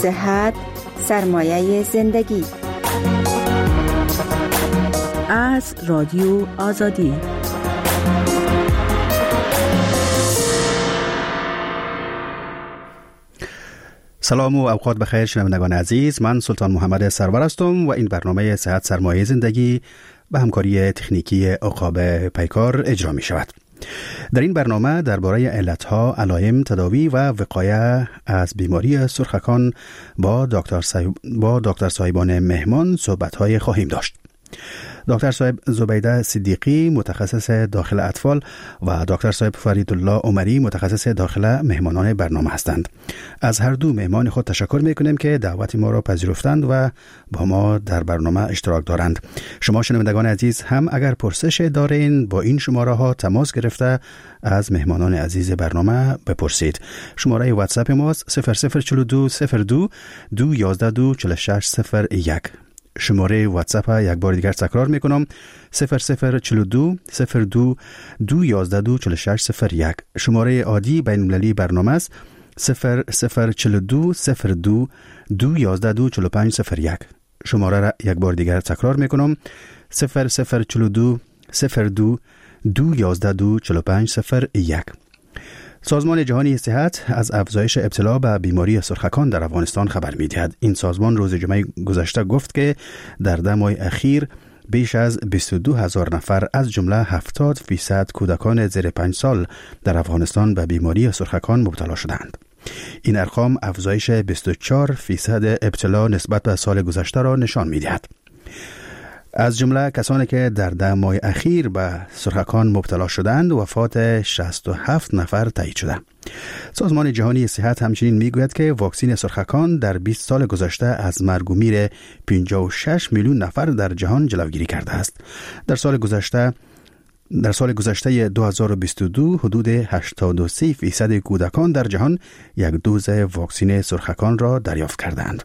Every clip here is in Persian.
صحت سرمایه زندگی. از رادیو آزادی. سلام و اوقات بخیر شنوندگان عزیز، من سلطان محمد سرور هستم و این برنامه صحت سرمایه زندگی به همکاری تکنیکی عقاب پیکار اجرا می شود. در این برنامه درباره علتها، علائم، تداوی و وقایه از بیماری سرخکان با دکتر صاحبان مهمان صحبت‌های خواهیم داشت. دکتر صاحب زبیده صدیقی متخصص داخل اطفال و دکتر صاحب فریدالله عمری متخصص داخل مهمانان برنامه هستند. از هر دو مهمان خود تشکر میکنیم که دعوت ما را پذیرفتند و با ما در برنامه اشتراک دارند. شما شنوندگان عزیز هم اگر پرسش دارین با این شماره ها تماس گرفته از مهمانان عزیز برنامه بپرسید. شماره واتساپ ماست 0042 02 211 24601. شماره واتساپ یک بار دیگر تکرار میکنم 0042 02 211 24601. شماره عادی بین المللی برنامه است 0042 02 211 24501. شماره را یک بار دیگر تکرار میکنم 0042 02 211 24501. سازمان جهانی صحت از افزایش ابتلا به بیماری سرخکان در افغانستان خبر می‌دهد. این سازمان روز جمعه گذشته گفت که در 10 ماه اخیر بیش از 22,000 نفر از جمله 70% کودکان زیر 5 سال در افغانستان به بیماری سرخکان مبتلا شدند. این ارقام افزایش 24% ابتلا نسبت به سال گذشته را نشان می‌دهد. از جمله کسانی که در 10 ماه اخیر به سرخکان مبتلا شدند وفات 67 نفر تایید شده. سازمان جهانی صحت همچنین میگوید که واکسن سرخکان در 20 سال گذشته از مرگ و میر 56 میلیون نفر در جهان جلوگیری کرده است. در سال گذشته 2022 حدود 83% کودکان در جهان یک دوز واکسن سرخکان را دریافت کردند.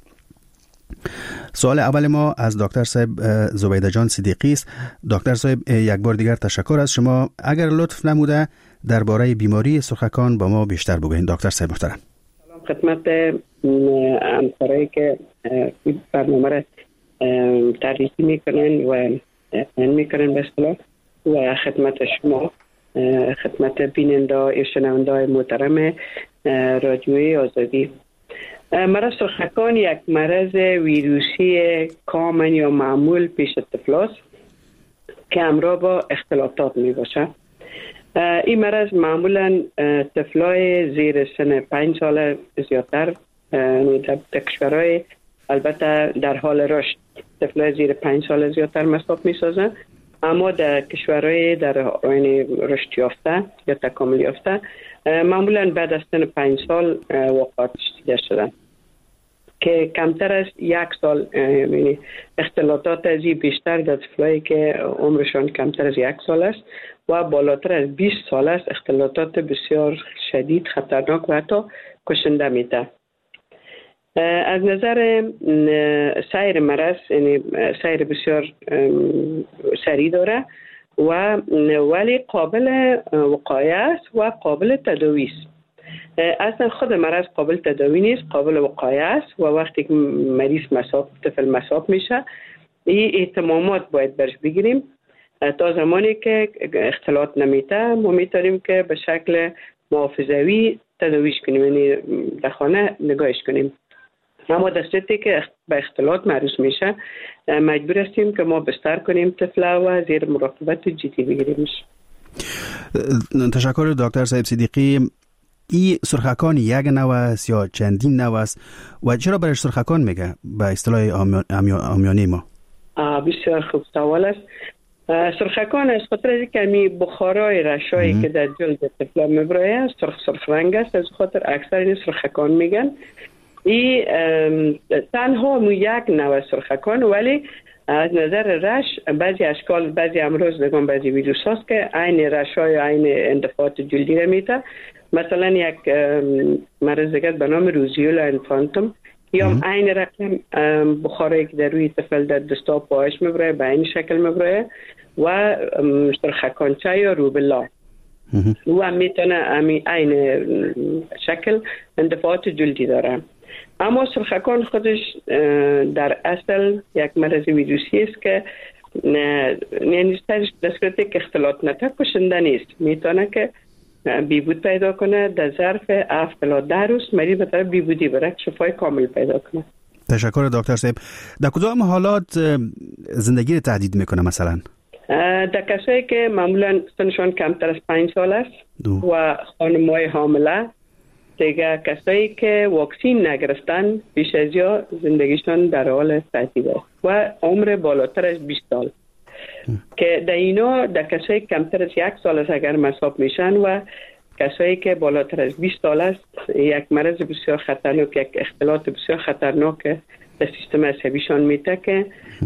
سوال اول ما از دکتر صاحب زبیده جان صدیقی است. دکتر صاحب یک بار دیگر تشکر از شما. اگر لطف نموده درباره بیماری سرخکان با ما بیشتر بگوین دکتر صاحب محترم. سلام خدمت همکارایی که این برنامه را تعریف میکنن و میکنن به اصطلاح و خدمت شما، خدمت بیننده و شنونده محترم رادیوی آزادی. مرض سرخکان یک مرض ویروسی کامن یا معمول پیش طفل است که همراه با اختلاطات می باشه. این مرض معمولا طفلای زیر سن 5 سال زیادتر در کشورهای البته در حال رشد طفلای زیر 5 سال زیادتر مصاب می سازن، اما در کشورهای در حین رشد یافته یا تکامل یافته معمولا بعد از سن 5 سال وفات دیده شدن که کمتر از 1 سال، یعنی اختلاطات از این بیشتر در طفلایی که عمرشان کمتر از 1 سال است و بالاتر از 20 سال است اختلاطات بسیار شدید، خطرناک و حتی کشنده میده. از نظر سیر مرض، یعنی سیر بسیار سریع داره ولی قابل وقایه است و قابل تداوی است. اصلا خود مرض قابل تداوی نیست، قابل وقایه است و وقتی که مریض طفل مصاب میشه این اهتمامات باید برش بگیریم تا زمانی که اختلاط نمیته ما میتونیم که به شکل محافظوی تداویش کنیم، یعنی در خانه نگاهش کنیم. اما در صورتی که به اختلاط معرض میشه مجبور هستیم که ما بستر کنیم طفل و زیر مراقبت جدی بگیریمش. تشکر دکتر صاحب صدیقی. این سرخکان یک نوع است یا چندین نوع است و چرا برش سرخکان میگه به اصطلاح عامیانه ما؟ بسیار خوب سوال است. سرخکان از خاطر از کمی بخارای رشایی که در جلد طفل میبرایه سرخ رنگ است، از خاطر اکثر این سرخکان میگن. این تنها یک نوع سرخکان، ولی از نظر رش بعضی اشکال، بعضی امراض نگم بعضی ویروس هست که عین رشای عین اندفاعات جلدی را میده. مثلا یک مرض دیگر به نام روزیولا انفانتوم یا عین رقم بخاری که در روی طفل در دست و پایش میبره به این شکل میبره و سرخکانچه یا روبلا و میتونه عین شکل اندفاعات جلدی داره. اما سرخکان خودش در اصل یک مرض ویروسی است که نیستش دستگاه که اختلاط نتا کشنده نیست. میتونه که بیبود پیدا کنه در ظرف 7 تا 10 روز مریض به طرف بیبودی بره شفای کامل پیدا کنه. تشکر دکتر صاحب. در کدام حالات زندگی رو تهدید میکنه مثلا؟ در کسایی که معمولا سنشان کمتر از 5 سال است و خانم‌های حامله، دیگه کسایی که واکسین نگرفتن بیش از یا زندگیشان در حال تهدید است و عمر بالاتر از 20 سال که در اینا در کسایی کمتر از 1 سال است اگر مصاب میشن و کسایی که بالاتر از 20 سال است یک مرض بسیار خطرناک، یک اختلاط بسیار خطرناک در سیستم عصبیشان میته که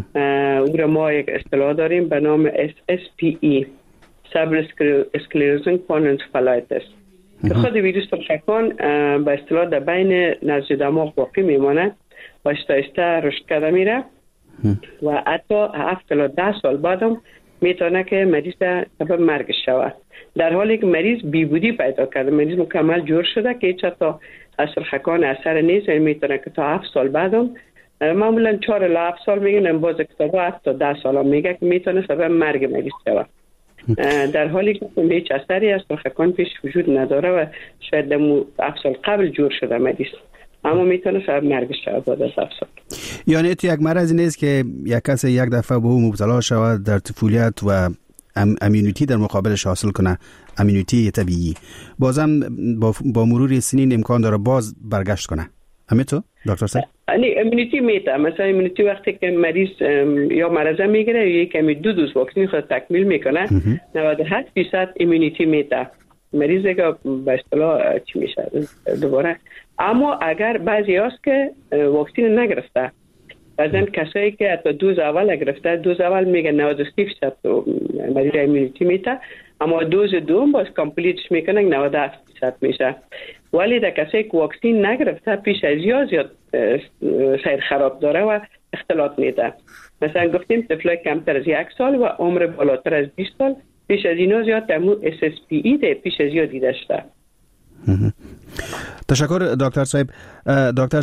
او را ما یک اصطلاح داریم به نام SSPE Cerebral Sclerosing Panencephalitis که خود ویروس سرخکان به اصطلاح در بین نزد دماغ باقی میمانه و آهسته رشد کرده میره و حتی 7 تا 10 سال بعدم میتونه که مریض سبب مرگش شود، در حالی که مریض بیبودی پیدا کرده، مریض مکمل جور شده که هیچ تا از سرخکان اثر نیست. میتونه که تا 7 سال بعدم معمولا 4 الی 7 سال میگن، باز کتابا 7 تا 10 سال میگه که میتونه سبب مرگ مریض شود، در حالی که هیچ اثری از سرخکان پیش وجود نداره و شاید دمو 7 سال قبل جور شده مریض، اما میتونه سبب مرگش شود بعد از 7 سال. یعنی تو یک مرض نیست که یک کسی یک دفعه به او مبتلا شود در طفولیت و امیونیتی در مقابلش حاصل کنه، امیونیتی طبیعی، بازم با مرور سنین امکان داره باز برگشت کنه. همین تو دکتر صاحب؟ یعنی امیونیتی میته، مثلا امیونیتی وقتی که مریض یا مرض میگیره یا کمی 2 دوز واکسن خود تکمیل میکنه 98% امیونیتی میته، مریض که به اصطلاح چی میشه دوباره. اما اگر بعضی هست که واکسن نگرفته، بعضن کسایی که حتی دوز اول گرفته، دوز اول میگه 93% مریض امیونیتی میته، اما دوز دوم باز کامپلیتش میکنه 97% میشه. ولی در کسایی که واکسن نگرفته پیش از یا زیاد سیر خراب داره و اختلاط میده. مثلا گفتیم طفلای کمتر از 1 سال و عمر بالاتر از 20 سال پیش از اینا زیاد تمو SSPE ده پیش از یا دیده شده. تشکر دکتر صاحب. دکتر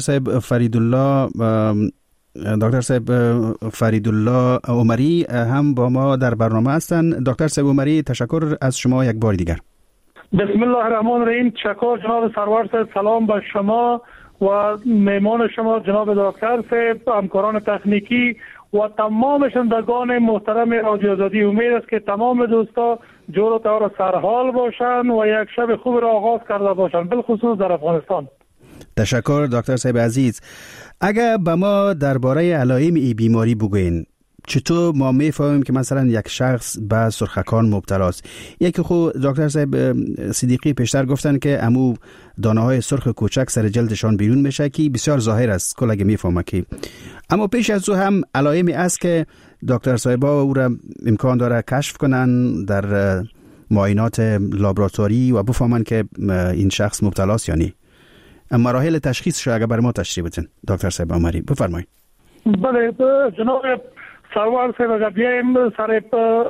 صاحب فریدالله عمری هم با ما در برنامه هستند. دکتر صاحب عمری، تشکر از شما یک بار دیگر. بسم الله الرحمن الرحیم. تشکر جناب سرور صاحب، سلام به شما و مهمان شما جناب دکتر صاحب، همکاران تکنیکی و تمام شنوندگان محترم رادیو آزادی. امید است که تمام دوستا جور و طور سرحال باشند و یک شب خوب را آغاز کرده باشند، بالخصوص در افغانستان. تشکر دکتر صاحب عزیز. اگر به ما درباره علائم این بیماری بگوین، چطور ما میفهمیم که مثلا یک شخص به سرخکان مبتلاست؟ یکی خود دکتر صاحب صدیقی پیشتر گفتن که امو دانه های سرخ کوچک سر جلدشان بیرون میشه که بسیار ظاهر است کل اگه میفهمه که، اما پیش از او هم علائمی است که دکتر صاحبا او را امکان داره کشف کنن در معاینات لابراتواری و بفهمن که این شخص مبتلاست یا نه. مراحل تشخیص شو اگر برای ما تشریح بدین دکتر صاحب عمری، بفرمایید. بله جناب سرور صاحب، اگر بیایم سر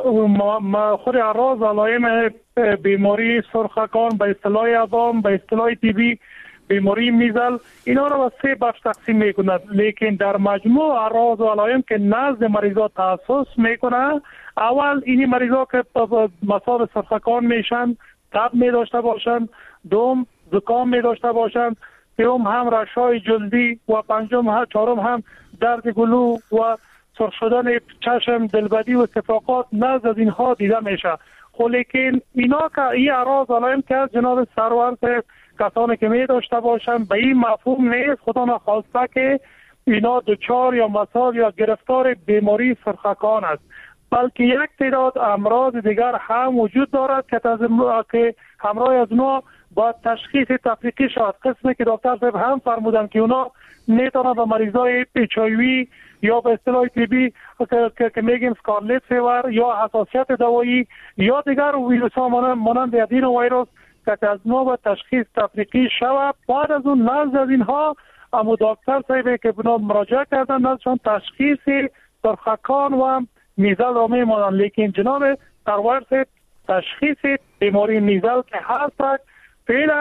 خود اعراض علائم بیماری سرخکان به اصطلاح عوام، به اصطلاح طبی بیماری میزل، اینا را به 3 بخش تقسیم میکند، لیکن در مجموع اعراض و علائم که نزد مریضا تخصص میکنه، اول اینی مریضا که مصاب سرخکان میشن تب می داشته باشند، دوم زکام می داشته باشند، سوم هم رشای جلدی و پنجم چهارم هم درد گلو و سرخ شدن چشم، دلبدی و استفاقات نزد از اینها دیده میشه. خب لیکن اینا که این اعراض علائم که جناب سرور کسانی که می داشته باشند به این مفهوم نیست خدا نخواسته که اینا دچار یا مصاب یا گرفتار بیماری سرخکان است، بلکه یک تعداد امراض دیگر هم وجود دارد که همراه از اونا با تشخیص تفریقی شود. قسمی که دکتر صاحب هم فرمودن که اونا میتونن به مریضای HIV یا به اصطلاح طبی که میگیم اسکارلت فیور یا حساسیت دوایی یا دیگر ویروس ها مانند ادینو ویروس که از نوع به تشخیص تفریقی شود. بعد از اون نزد از اینها اما دکتر صاحب که بنا مراجعه کردن نزدشان تشخیص سرخکان و میزل را میمانند. لیکن جناب سرور صاحب تشخیص بیماری میزل که هست فعلا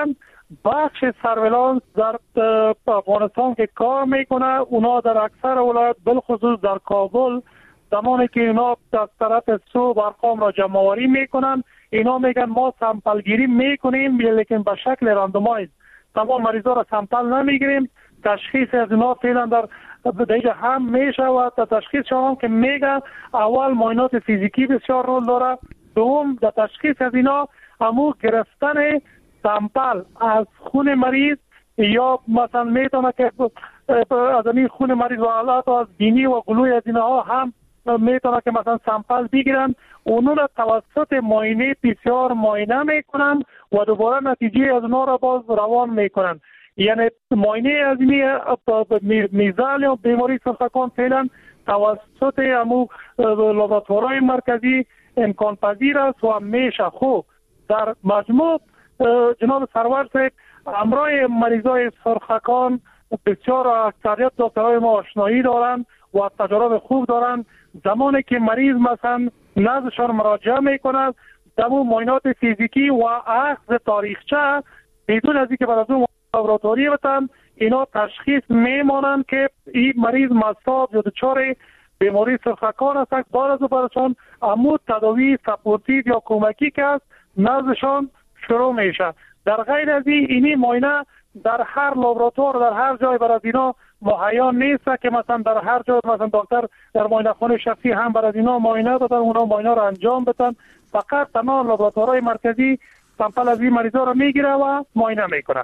بخش سرویلانس در افغانستان که کار میکنه، اونا در اکثر ولایت بالخصوص در کابل زمانی که اینا از طرف صبح ارقام را جمع آوری میکنن، اینا میگن ما سامپل گیری میکنیم لیکن به شکل راندومایز، تمام مریضا را سامپل نمیگیریم. تشخیص از اینا فعلا در دیگه هم میشه و تشخیص شما که میگه اول معاینات فیزیکی بسیار رول داره، دوم در تشخیص از اینا همو گرفتن سامپل از خون مریض یا مثلا میتونه که از این خون مریض و حالات از بینی و گلوی از اینها هم میتونه که مثلا سامپل بگیرن، اونو را توسط معاینه PCR معاینه میکنن و دوباره نتیجه از اونها را باز روان میکنن. یعنی معاینه از این میزال یا بیماری سرخکان فعلا توسط همو لابراتوارهای مرکزی امکان پذیر است و میشه خوب در مجموع جناب سرور صاحب همراه مریضای سرخکان بسیار اکثریت دکترهای ما آشنایی دارند و تجارب خوب دارند. زمانی که مریض مثلا نزدشان مراجعه میکند دمو معاینات فیزیکی و اخذ تاریخچه بدون از اینکه بعد از اون لابراتواری بتن اینا تشخیص میمانند که این مریض مصاب یا دچار بیماری سرخکان است. بعد از برشان امو تداوی سپورتیو یا کمکی که است نزدشان شروع میشه. در غیر از اینی معاینه در هر لابراتوار در هر جای بر از اینا مهیا نیست که مثلا در هر جای مثلا دکتر در معاینه خانه شخصی هم بر از اینا معاینه بدن، اونا معاینه رو انجام بدن. فقط تمام لابراتوارهای مرکزی سامپل از این مریضا رو میگیره و معاینه میکنه.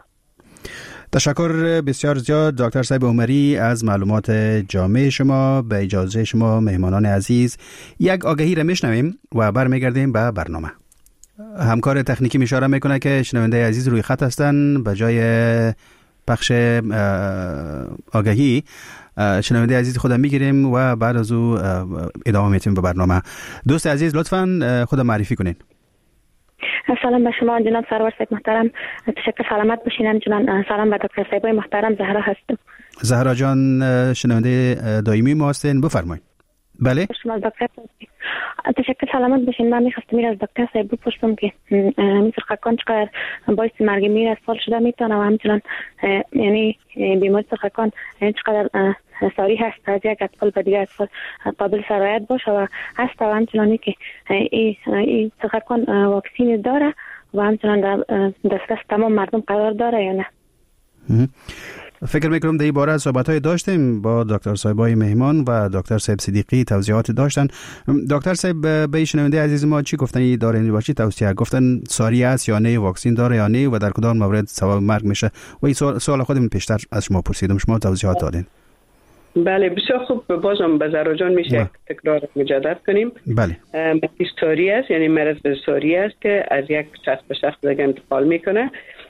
تشکر بسیار زیاد دکتر صاحب عمری از معلومات جامع شما. به اجازه شما مهمانان عزیز یک آگهی را میشنویم و برمیگردیم به برنامه. همکار تکنیکی اشاره میکنه که شنونده عزیز روی خط هستن. به جای پخش آگهی شنونده عزیز خودم میگیریم و بعد از او ادامه میتیم به برنامه. دوست عزیز لطفاً خودم معرفی کنین. سلام به شما جناب سرور صاحب محترم، تشکر، سلامت باشین. همچنان سلام به دکتر صاحب محترم. زهرا هستم. زهرا جان شنونده دائمی ما هستین، بفرمایید. بله شما دکتر تشکر، سلامت باشین. من میخواستم از دکتر صاحب بپرسم که این سرخکان چقدر باعث مرگ میر از سال شده میتونه و همچنان یعنی بیماری سرخکان چقدر ساری هست از یک اطفال به دیگر اطفال قابل سرایت باشه و هست و همچنانی که این سرخکان واکسین داره و همچنان در دسترس تمام مردم قرار داره یا نه. فکر میکنم در این باره صحبت‌های داشتیم با دکتر صاحبای مهمان و دکتر صاحب صدیقی، توضیحات داشتن. دکتر صاحب به شنونده عزیز ما چی گفتن داره باشی توصیه گفتن ساری است یا نه، واکسین داره یا نه و در کدام مورد سبب مرگ میشه و این سوال خودم پیشتر از شما پرسیدم، شما توضیحات دادین. بله بسیار خوب. بازم به زهرا جان میشه تکرار مجدد کنیم. بله مرض ساری است، یعنی مرض ساری است که از یک شخص به شخص دیگه انتقال میکنه.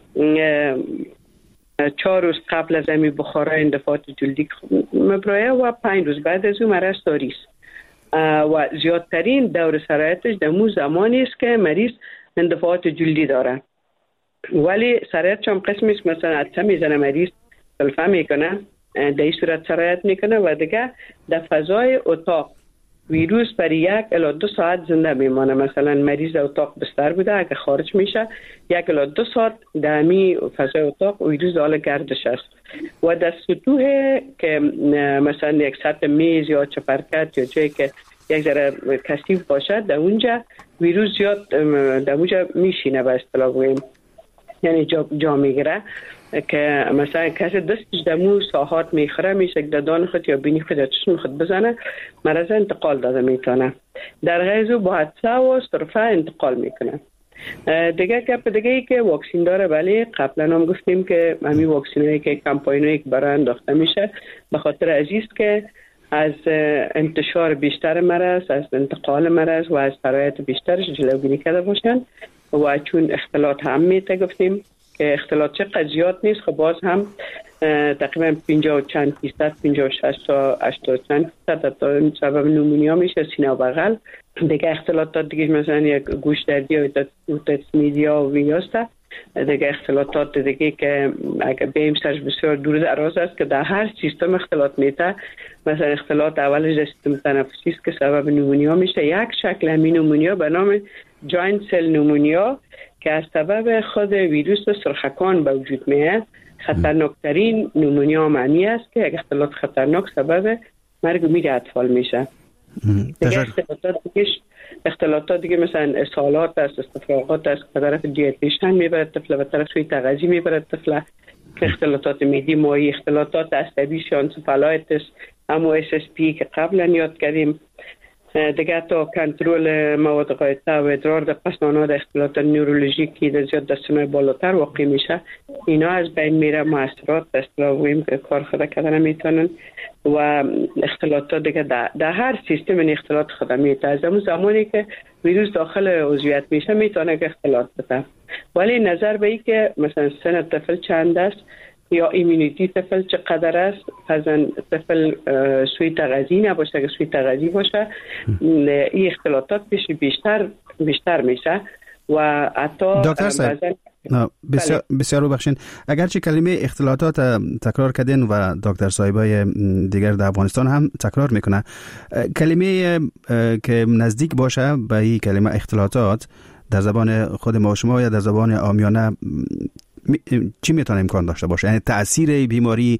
4 روز قبل از این بخارای اندفاعات جلدی مبرایه و 5 روز بعد از اون مرض ساری است و زیادترین دور سرایتش در مو زمانی است که مریض اندفاعات جلدی داره. ولی سرایتش هم قسمی است، مثلا عطسه میزنه مریض سلفه میکنه، در این صورت سرایت میکنه و دیگه در فضای اتاق ویروس برای 1 الی 2 ساعت زنده میمانه. مثلا مریض در اتاق بستر بوده، اگه خارج میشه 1 الی 2 ساعت در همی فضای اتاق ویروس حال گردش است و در سطوح که مثلا یک سطح میز یا چپرکت یا جایی که یک ذره کثیف باشد در اونجا ویروس زیاد در اونجا میشینه به اصطلاح بگوییم، یعنی جا میگیره که مثلا کسی دستش دمو ساحات میخوره میشه که دان خود یا بینی خود یا چشم خود بزنه، مرض انتقال داده میتونه. در غیظ با حدسه و صرفه انتقال میکنه. دیگه گپ دیگه ای که واکسین داره، ولی قبلا هم گفتیم که همین واکسین هایی که کمپاین هایی که برای انداخته میشه به خاطر عزیز که از انتشار بیشتر مرض، از انتقال مرض و از سرایت بیشترش جلوگیری کرده باشن و چون اختلاط هم میته گفتیم که اختلاط چقدر زیاد نیست، خب باز هم تقریبا 50 چند فیصد 56 تا 80 چند فیصد سبب نمونیا میشه سینه و بغل. دیگه اختلاطات دیگه مثلا یک گوش دردی و اوتیسمیدیا و ویاسته. دیگه اختلاطات دیگه که اگه بیم سرش بسیار دور دراز است که در هر سیستم اختلاط میته. مثلا اختلاط اولش در سیستم تنفسی است که سبب نمونیا میشه. یک شکل همین نمونیا به نام جاینت سل نمونیا که از سبب خود ویروس سرخکان به وجود میاد. خطرناکترین نمونیا معنی است که یک اختلاط خطرناک سبب مرگ و میر اطفال میشه. اختلاطات دیگه مثلا اسهالات است، استفراغات است، به طرف دیتیشن میبرد طفل، به طرف سوی تغذی میبرد طفل. اختلاطات معدی مایع، اختلاطات عصبی، انسفالایتس، همو SSP که قبلا یاد کردیم دیگه، تا کنترل مواد غایطه و ادرار در پسماند، اختلاطات نورولوژیکی در زیاد دستانهای بالاتر واقع میشه. اینا از بین میره، مؤثرات دستلاویم که کار خود کردن نمیتونن و اختلاطات دیگه در هر سیستم اختلاط خود میته. از همون زمانی که ویروس داخل عضویت میشه میتونه که اختلاط بده. ولی نظر به این که مثلا سن طفل چند است یا ایمونیتی طفل چقدر است، پس طفل سوی تغذی نباشه، که سوی تغذی باشه این اختلاطات بیشتر میشه و حتی دکتر صاحب بسیار ببخشید، اگرچه کلمه اختلاطات تکرار کردین و دکتر صاحبای دیگر در افغانستان هم تکرار میکنه، کلمه که نزدیک باشه به این کلمه اختلاطات در زبان خود ما شما یا در زبان عامیانه چی میتونه امکان داشته باشه؟ یعنی تأثیر بیماری،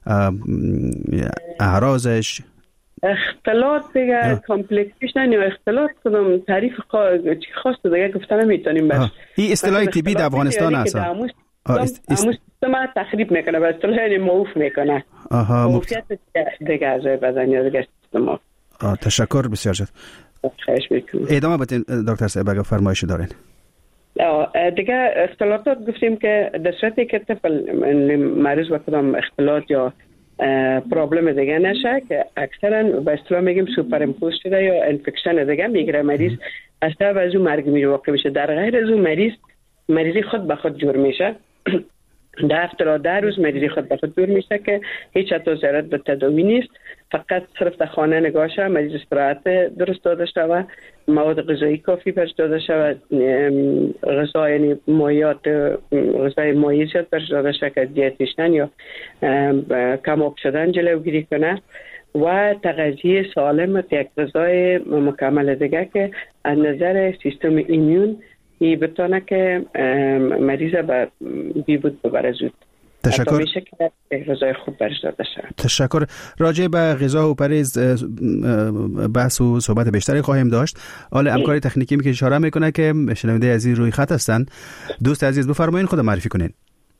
اعراضش، اختلاط دیگه کامپلیکیشن یا اختلاط کدام تعریف خاص دیگه گفتن نمیتونیم. بس این اصطلاح طبی در افغانستان هست. همون سیستم تخریب میکنه و اصطلاح موف میکنه. موفیت دیگه از بدن یا دیگه سیستم. تشکر بسیار شد. خواهش میکنم. ادامه بدین دکتر صاحب اگر فرمایشی دارین. دیگه اختلاطات گفتیم که در صورتی که طفل مریض با کدام اختلاط یا پرابلم دیگه نشه که اکثرا به اصطلاح میگیم سوپر امپوز شده یا انفکشن دیگه میگیره مریض، از سبب از اون مرگ میر واقع میشه. در غیر از اون مریضی خود به خود جور میشه. در 10 روز مریضی خود به خود جور میشه که هیچ حتی ضرورت به تداوی نیست، فقط صرف در خانه نگاه شود، مریض استراحت درست داده شود، مواد غذایی کافی برش داده شود، غذا یعنی مایعات غذای مایع زیاد برش داده شود که دیتیشن یا کم آب شدن جلوگیری کنه و تغذیه سالم یک غذای مکمل دیگه که از نظر سیستم ایمیون ای بتونه که مریض به بیبود ببره زود. تشکر. میشه که غذای خوب برش داده شود. تشکر. راجع به غذا و پرهیز بحث و صحبت بیشتری خواهیم داشت. حالا همکاری تکنیکی که اشاره میکنه که شنونده عزیز روی خط هستن. دوست عزیز بفرمایید خود معرفی کنین.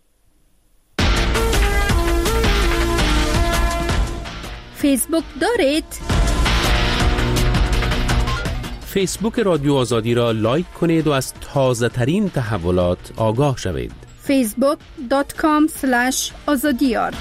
فیسبوک دارید؟ فیسبوک رادیو آزادی را لایک کنید و از تازه ترین تحولات آگاه شوید. facebook.com/azadiyar.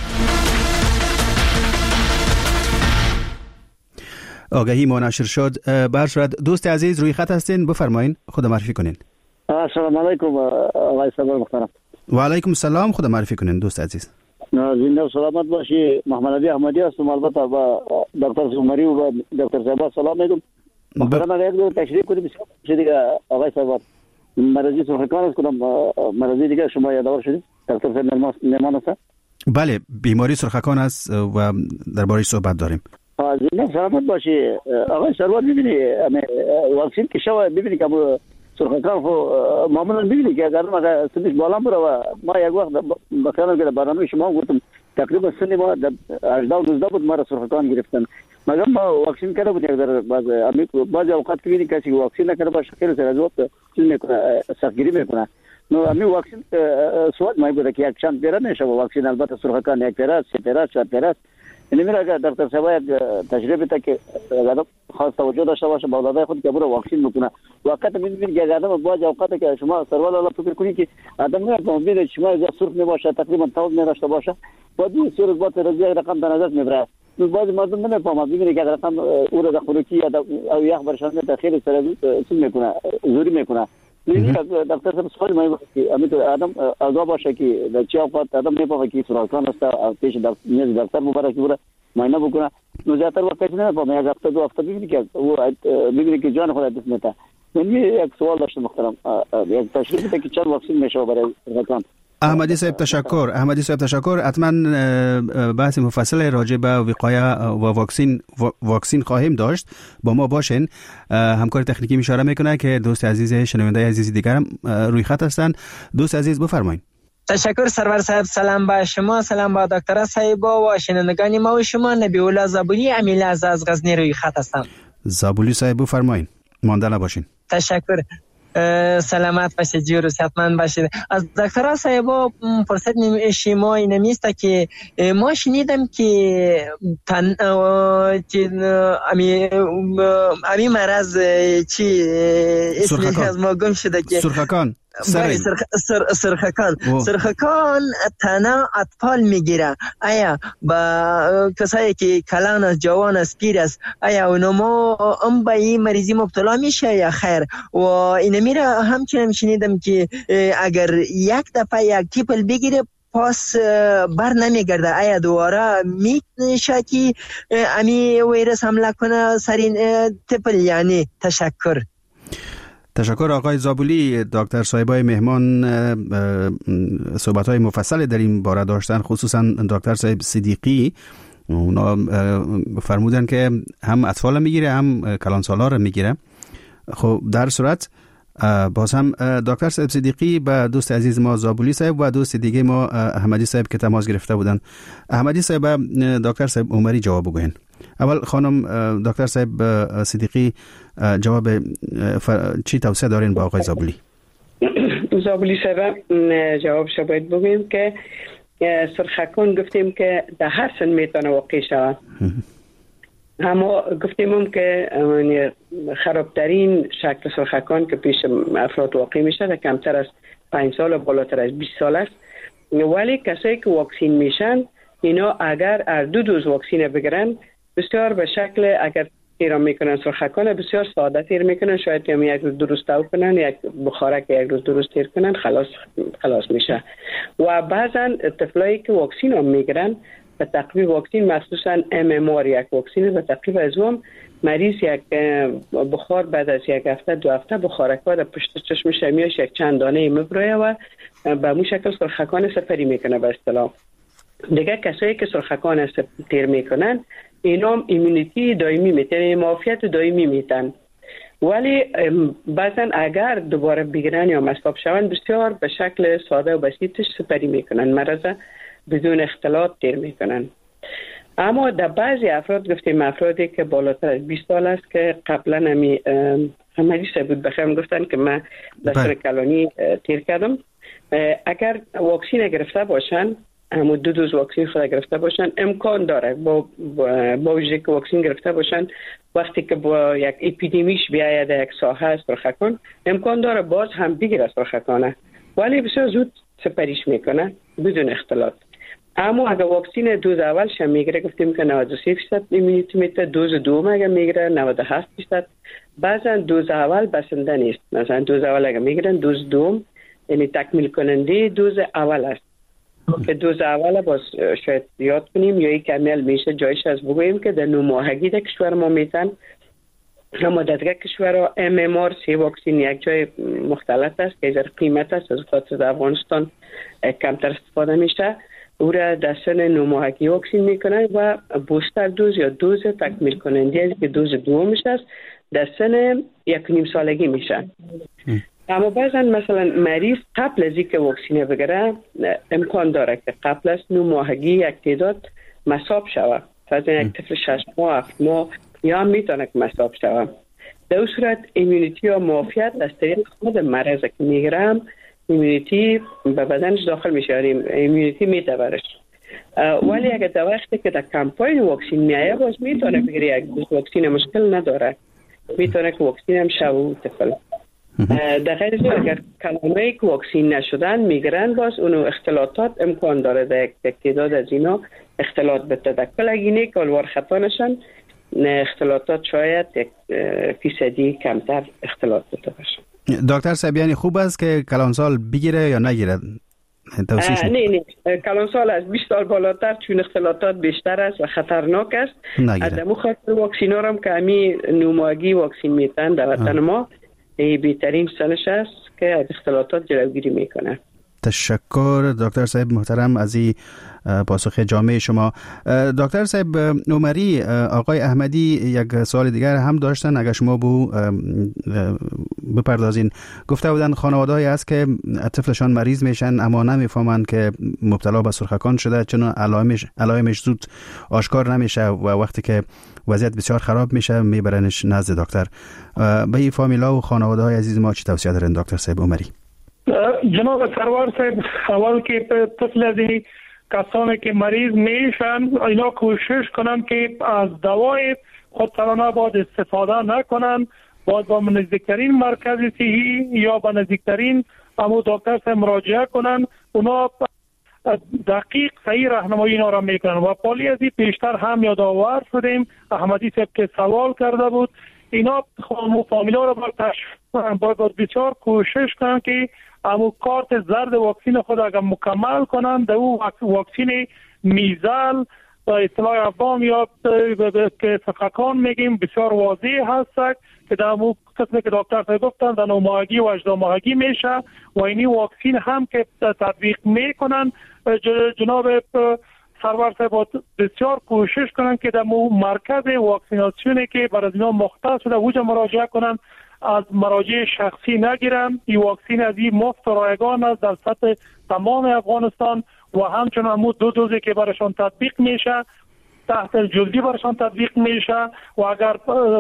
آگهی ما نشر شد. برشاد دوست عزیز روی خط هستین، بفرمایین خود معرفی کنین. السلام علیکم آقای سرور محترم. و علیکم السلام، خود معرفی کنین دوست عزیز. زنده و سلامت باشی. محمد علی احمدی هستم. البته با دکتر سومری و دکتر صاحب سلام میگم. محترم یک دو تشریح کنید دیگه آقای صاحب. مرضی سرخکان است کدام مرضی دیگه شما یادآور شدید؟ دکتر صاحب نمان است؟ بله، بیماری سرخکان است و درباره‌اش صحبت داریم. زنده سلامت باشی آقای سرور. می‌بینی واکسن که شما می‌بینی که سرخکان معمولا می‌بینی که اگر ما سنش بالا بره و ما یک وقت بخیرم که برنامه شما گفتم تقریبا سن ما 18 19 بود ما را سرخکان گرفتن. مگر ما واکسن کرده بودیم در بعض اوقات که می‌بینی کسی واکسن نکرده باشه خیلی سر چیز میکنه، سختگیری میکنه. نو امی واکسن سوال ما بود که یک چند پیره نشه واکسن. البته سرخکان یک پیره، سه پیره، چهار پیره. یعنی میره که دکتر صاحب تشریح بده که آدم خاص توجه داشته باشه با اولادای خود که برو واکسن بکنه. وقت میبینید که آدم بعض اوقات که شما سروال الله فکر کنید که آدم میاد شما از سرخ نباشه، تقریبا تاوز نداشته باشه، بعد این سرخ با ترازی رقم در نظر میبره. بعضی مردم نمیفهمن، میبینی که رقم او را دخولکی یا یخ برشان داخل سر چیز میکنه، زوری میکنه. یعنی دکتر صاحب سوال ما که امیت آدم آگاه باشه که در چه اوقات آدم نمیفهمه که سرطان است، پیش دکتر مبارک بوده معاینه بکنه. نو زیادتر وقت نمیفهمه، یک هفته دو هفته میبینی که او میبینی که جان خود دست میده. من یک سوال داشتم محترم، یک تشریح بده که چند واکسن میشه برای سرطان؟ احمدی صاحب تشکر. حتما بحث مفصل راجع به وقایه و واکسین خواهیم داشت. با ما باشین. همکار تکنیکی اشاره میکنه که دوست عزیز شنونده عزیز دیگر هم روی خط هستن. دوست عزیز بفرمایید. تشکر سرور صاحب. سلام با شما، سلام با دکتر صاحب و شنوندگان ما و شما. نبی الله زابولی امیل از غزنی روی خط هستم. زابولی صاحب بفرمایید. مانده نباشین. تشکر. سلامت باشید، جور و صحتمند باشید. از دکتر صاحب فرصت شما نمیسته که ما شنیدم که امی مرض چی اسمش از ما گم شده که سرخکان سرخکان تنها اطفال میگیره. آیا با کسایی که کلان است، جوان است، پیر است، آیا اونما هم به این مریضی مبتلا میشه یا خیر؟ و این میره همچنین شنیدم که اگر یک دفعه یک تیپل بگیره پاس بر نمیگرده. آیا دوباره میشه که امی ویروس حمله کنه سر این تیپل؟ یعنی تشکر آقای زابولی. دکتر صاحبای مهمان صحبت‌های مفصل در این باره داشتن، خصوصا دکتر صاحب صدیقی. اونا فرمودن که هم اطفال میگیره هم کلانسالا رو میگیره. خب در صورت باز هم دکتر صاحب صدیقی با دوست عزیز ما زابولی صاحب و دوست دیگه ما احمدی صاحب که تماس گرفته بودن. احمدی صاحب دکتر صاحب عمری جواب بگوین. اول خانم دکتر صاحب صدیقی جواب چی توصیه دارین با آقای زابولی؟ زابولی صاحب جوابش باید بگویم که سرخکان گفتیم که در هر سن میتونه واقع شود. اما گفتیم هم که خرابترین شکل سرخکان که پیش افراد واقع میشه در کمتر از 5 سال و بالاتر از 20 سال است. ولی کسایی که واکسین میشن اینا اگر هر 2 دوز واکسین بگیرن بسیار به شکل اگر تیر میکنن سرخکان بسیار ساده تیر میکنن. شاید هم یک روز درست تاو کنن، یک بخاره که یک روز درست تیر کنن خلاص میشه. و بعضا طفلایی که واکسین هم میگیرن به تقریب واکسین مخصوصا MMR یک واکسین به تقریب از هم مریض یک بخار بعد از یک هفته 2 هفته بخارک‌ها در پشت چشمش میاش یک چند دانه میبره و به مو شکل سرخکان سپری میکنه به اصطلاح. دیگه کسایی که سرخکان تیر میکنن اینا ایمونیتی دائمی میتن، معافیت دائمی میتن. ولی بعضا اگر دوباره بگیرن یا مصاب شوند بسیار به شکل ساده و بسیطش سپری میکنن، مرض بدون اختلاط تیر میکنن. اما در بعضی افراد گفتیم افرادی که بالاتر از 20 سال است که قبلا همه بود بخیر گفتن که من دستور کلانی تیر کردم، اگر واکسین گرفته باشن، همون 2 دوز واکسین خود گرفته باشن، امکان داره با وجودی که واکسین گرفته باشن وقتی که با یک اپیدمیش بیاید یک ساحه سرخکان امکان داره باز هم بگیره سرخکانه، ولی بسیار زود سپریش میکنه بدون اختلاط. اما اگر واکسین دوز اولش میگیره گفتیم که 93% ایمونیتی میته، دوز دوم اگر میگیره 97%. بعضا دوز اول بسنده نیست، مثلا دوز اول اگر میگیرن دوز دوم یعنی تکمیل کننده دوز اول است که دوز اول باز شاید یاد کنیم یا یک کمیل میشه جایش از بگوییم که در 9 ماهگی در کشور ما میتن. اما در دیگه کشورها MMR 3 واکسین یک جای مختلف است که از قیمت است، از خاطر افغانستان کمتر استفاده میشه. او را در سن 9 ماهگی واکسین میکنن و بوستر دوز یا دوز تکمیل کننده که دوز دومش است در سن 1.5 سالگی میشه. اما بعضا مثلا مریض قبل از اینکه واکسینه بگیره امکان داره که قبل از 9 ماهگی یک تعداد مصاب شود. مثلا یک طفل 6 ماه 7 ماه یا میتونه که مصاب شود. در صورت ایمونیتی و معافیت از طریق خود مریض که میگیرم ایمونیتی به بدنش داخل میشه، ایمونیتی میتبرش. ولی اگر در وقتی که در کمپاین واکسین میایه باز میتونه بگیره، یک دوز واکسین مشکل نداره، میتونه که واکسین هم شو طفل. در غیر از اگر کلمه که واکسین نشدن میگیرن باز اونو اختلاطات امکان داره در یک تعداد از اینا اختلاط بده. در کل اگینه که الوار خطا نشن اختلاطات شاید 1% کمتر اختلاط بده باشه. دکتر صاحب یعنی خوب است که کلانسال بگیره یا نگیره؟ نه کلانسال از 20 سال بالاتر چون اختلاطات بیشتر است و خطرناک است. از دمو خاطر واکسین ها هم که همی 9 ماهگی واکسین میتن در وطن ما بهترین سنش است که از اختلاطات جلوگیری میکنه. تشکر دکتر صاحب محترم از این پاسخ جامع شما. دکتر صاحب عمری، آقای احمدی یک سوال دیگر هم داشتن، اگر شما بپردازین. گفته بودن خانواده‌ای هست که طفلشان مریض میشن اما نمیفهمند که مبتلا به سرخکان شده، چون علائمش زود آشکار نمیشه و وقتی که وضعیت بسیار خراب میشه میبرنش نزد دکتر. به این فامیلا و خانواده‌های عزیز ما چی توصیه دارین دکتر صاحب عمری؟ جناب سرور صاحب، اول که طفل از کسانی که مریض میشن اینا کوشش کنن که از دوای خودسرانه باید استفاده نکنن، باید با نزدیکترین مرکز صحی یا با نزدیکترین همون دکتر صاحب مراجعه کنن. اونا دقیق صحیح راهنمایی اینا را میکنن و پالی از این پیشتر هم یادآور شدیم. احمدی صاحب که سوال کرده بود، اینا فامیلا را باید بسیار کوشش کنن که امو کارت زرد واکسین خود اگر مکمل کنن، در او واکسین میزل و اصطلاح عوام یا که سرخکان میگیم بسیار واضح هست که در امو قسمی که دکتر صاحب گفتن در 9 ماهگی و 18 ماهگی میشه و اینی واکسین هم که تطبیق میکنن. جناب سرور صاحب بسیار کوشش کنن که در مرکز واکسیناسیونی که برای اینا مختص شده وجا مراجعه کنن، از مراجع شخصی نگیرن. این واکسین از این مفت و رایگان است در سطح تمام افغانستان و همچنان همون 2 دوزی که برایشان تطبیق میشه تحت جلدی برایشان تطبیق میشه و اگر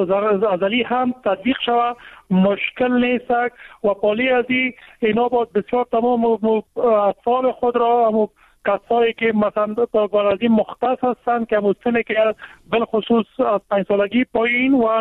ازلی هم تطبیق شود مشکل نیست و پالی از اینا باید بسیار تمام اطفال خود را کسایی که مثلا برای مختص هستند که مستنه که بالخصوص از 5 سالگی پایین و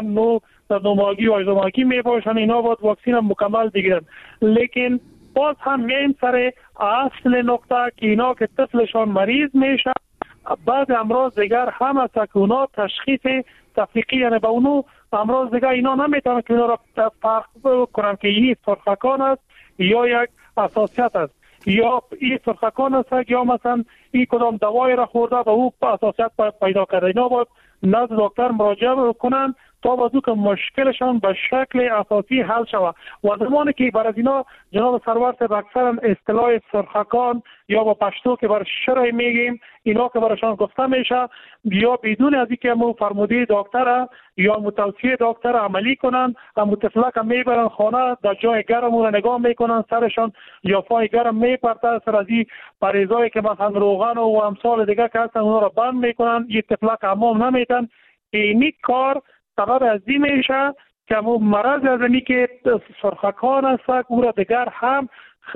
9 ماهگی و 18 ماهگی می باشن، اینا باید واکسین هم مکمل بگیرن. لیکن باز هم میایم سر اصل نقطه که اینا که طفلشان مریض میشه بعد امراض دیگر هم است که اونا تشخیص تفریقی یعنی به اونو امراض دیگر اینا نمیتونن که اینا را فرق کنن که این سرخکان است یا یک اساسیت است یا این سرخکان است یا مثلا این کدام دوای را خورده و او اساسیت پیدا کرده. اینا باید نزد دکتر مراجعه کنن تا بازو که مشکلشان به شکل اساسی حل شود. و زمانی که برای اینا جناب سرور صاحب اکثرا اصطلاح سرخکان یا با پشتو که برای شرعی میگیم اینا که برایشان گفته میشه یا بدون از اینکه مو فرموده دکتر یا متوصیه دکتر عملی کنن، هم طفلک میبرن خانه در جای گرم اون نگاه میکنن، سرشان یا پای گرم میپرته، سر از این پریزایی که مثلا روغن و امثال دیگه که هستن اونا را بند میکنن، یه طفلک حمام نمیتن. اینی کار سبب از این میشه که مرض از اینی که سرخکان است او را دیگر هم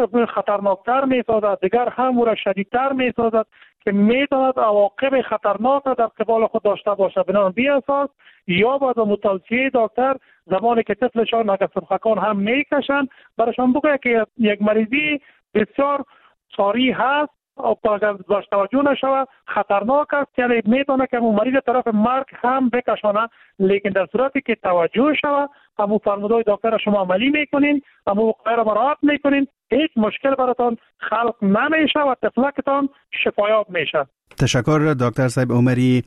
خطرناکتر میسازد، دیگر هم او را شدیدتر میسازد که میتواند عواقب خطرناک در قبال خود داشته باشد. بنابراین بی اساس یا باید متوصیه دکتر زمانی که طفلشان اگر سرخکان هم میکشن برایشان بگه که یک مریضی بسیار ساری هست اگر باش توجه نشود خطرناک است، یعنی میتونه که مریض طرف مرگ هم بکشانه. لیکن در صورتی که توجه شود همون فرمودهای دکتر شما عملی میکنین، همون وقایع را مراعات میکنین، هیچ مشکل براتون خلق نمیشه و طفلکتان شفایاب میشه. تشکر دکتر صاحب عمری.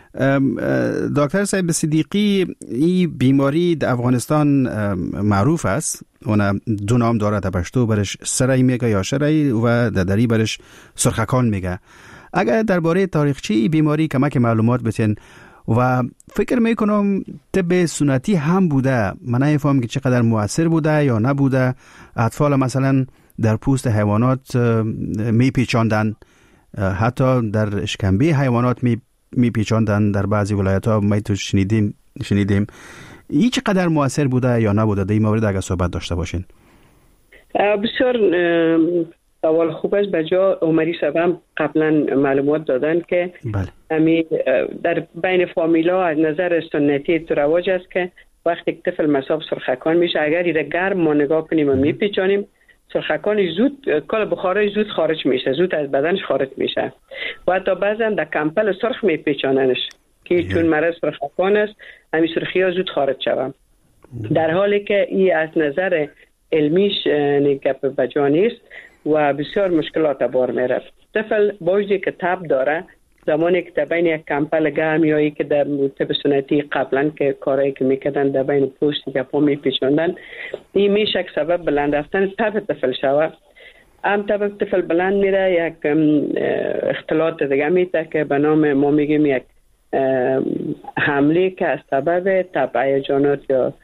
دکتر صاحب صدیقی، این بیماری در افغانستان معروف است، اون 2 نام داره، در پشتو برش سرعی میگه یا شرعی و در دری برش سرخکان میگه. اگر درباره تاریخچه این بیماری کمک معلومات بتین و فکر میکنم طب سنتی هم بوده، من نمیفهم که چقدر مؤثر بوده یا نبوده. اطفال مثلا در پوست حیوانات میپیچاندن، حتی در اشکمبه حیوانات میپیچاندن در بعضی ولایت ها. ما تو شنیدیم این چقدر مؤثر بوده یا نبوده؟ در این مورد اگر صحبت داشته باشین. بسیار سوال خوب است. بجا عمری صاحب قبلا معلومات دادن که بله. در بین فامیلا از نظر سنتی تو رواج است که وقتی طفل مصاب سرخکان میشه اگر ایره گرم ما نگاه کنیم و میپیچانیم سرخکان زود کل بخارای زود خارج میشه، زود از بدنش خارج میشه و حتی بعضا در کمپل سرخ میپیچاننش که چون مرض سرخکان است همین سرخی ها زود خارج شود. در حالی که این از نظر علمیش گپ بجا نیست و بسیار مشکلات بار میره. طفل باوجی که تب داره زمانی که در بین یک کمپل گرم یا که در طب سنتی قبلا که کارایی که میکردن در بین پوست گپا میپیچوندن این میشه که سبب بلند رفتن تب طفل شود هم طفل بلند میره، یک اختلاط دیگه میده که به نام ما میگیم یک حمله که از سبب تب هیجانات یا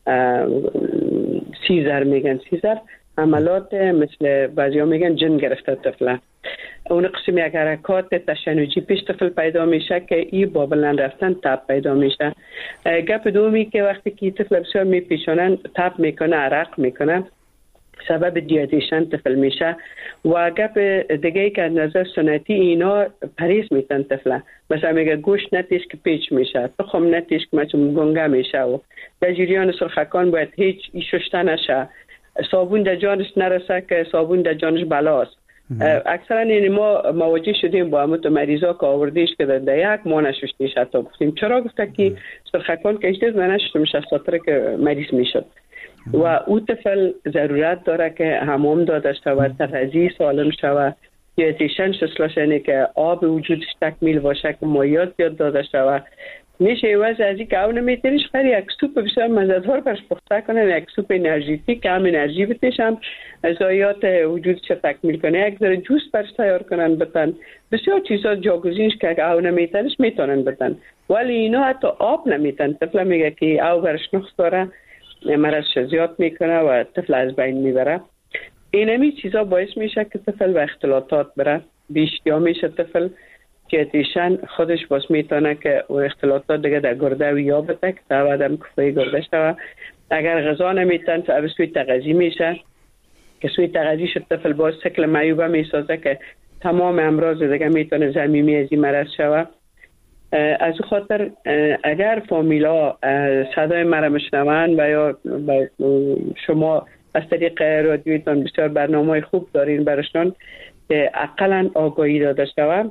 سیزر میگن، سیزر عملات مثل بعضیا میگن جن گرفته طفل. اون قسم یک حرکات تشنجی پیش طفل پیدا میشه که ای با بلند رفتن تب پیدا میشه. گپ دومی که وقتی که طفل بسیار میپیچونن تب میکنه، عرق میکنه، سبب دیاتیشن طفل میشه. و گپ دیگه که از نظر سنتی اینا پریز میتن طفل، مثلا میگه گوشت نتیش که پیچ میشه، تخم نتیش که مثلا گنگه میشه و در جریان سرخکان باید هیچ ششته نشه، صابون در جانش نرسه که صابون در جانش بلاست. اکثرا این ما مواجه شدیم با همون مریضا که آوردیش که در یک ماه نششتیش. حتی گفتیم چرا؟ گفته که سرخکان که ایشتیز نششتمش از خاطر که مریض میشد. و او طفل ضرورت داره که حمام داده شود، تغذیه سالم شود، دیتیشن شسلاشنه که آب وجودش تکمیل باشه، که مایات زیاد داده شود. میشه عوض از این که او نمیتونیش خیلی یک سوپ بسیار مزدار برش پخته کنن، یک سوپ انرژیتیک که هم انرژی بتیش، هم ضایعات وجودش تکمیل کنه، یک ذره جوس برش تیار کنن بتن، بسیار چیزا جاگزینش که او نمیتونیش میتونن بتن. ولی اینا حتی آب نمیتن. طفل میگه که او برش نقص داره، مرضش زیاد میکنه و طفل از بین میبره. اینمی چیزا باعث میشه که طفل به اختلاطات بره. بیشتیا میشه طفل دیتیشن خودش باز میتونه که او اختلاطات دیگه در گرده و یا بده که تا بعدم کفایی گرده شده. اگر غذا نمیتن تا سوی تغذی میشه که سوی تغذی شد طفل باز سکل معیوبه میسازه که تمام امراض دیگه میتونه زمینی از این مرض شود. از خاطر اگر فامیلا صدای مرا میشنون و یا شما از طریق رادیویتان بسیار برنامه خوب دارین برشان که اقلا آگاهی داده شود،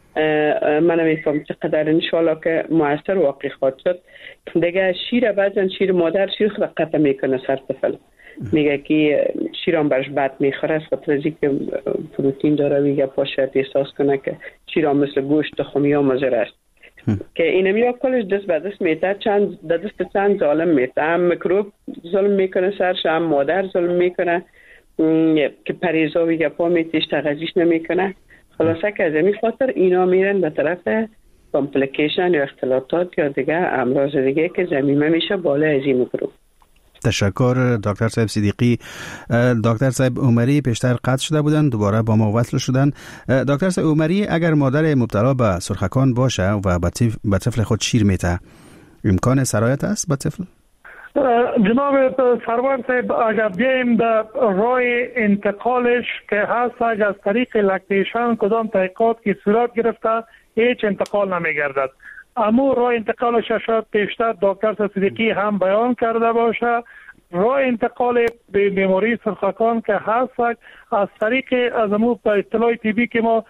من میفهم چقدر انشالله که موثر واقع خواهد شد. دیگه شیر بعضا شیر مادر شیر خود قطع میکنه سر طفل، میگه که شیران برش بد میخوره از خاطر از اینکه پروتین داره، میگه پاشد احساس کنه که شیران مثل گوشت تخمی ها مضر است. که اینمی کلش دست به دست میته، چند ظالم میته، هم میکروب ظلم میکنه سرش، هم مادر ظلم میکنه که پریزا و گپا میتیش تغذیش نمیکنه. خلاصه که از این خاطر اینا میرن به طرف کامپلیکیشن یا اختلاطات یا دیگه امراض دیگه که زمینه میشه بالا از این میکروب. تشکر دکتر صاحب صدیقی. دکتر صاحب عمری پیشتر قطع شده بودن، دوباره با ما وصل شدن. دکتر صاحب عمری، اگر مادر مبتلا به سرخکان باشه و به طفل خود شیر میته، امکان سرایت است به طفل؟ جناب سرور صاحب، اگر بیایم در راه انتقالش که هست از طریق لکتیشن کدام تحقیقات که صورت گرفته هیچ انتقال نمیگردد. اما راه انتقالش شاید پیشتر دکتر صدیقی هم بیان کرده باشه. راه انتقال به بیماری سرخکان که هست از طریق از امو به اصطلاح طبی که ما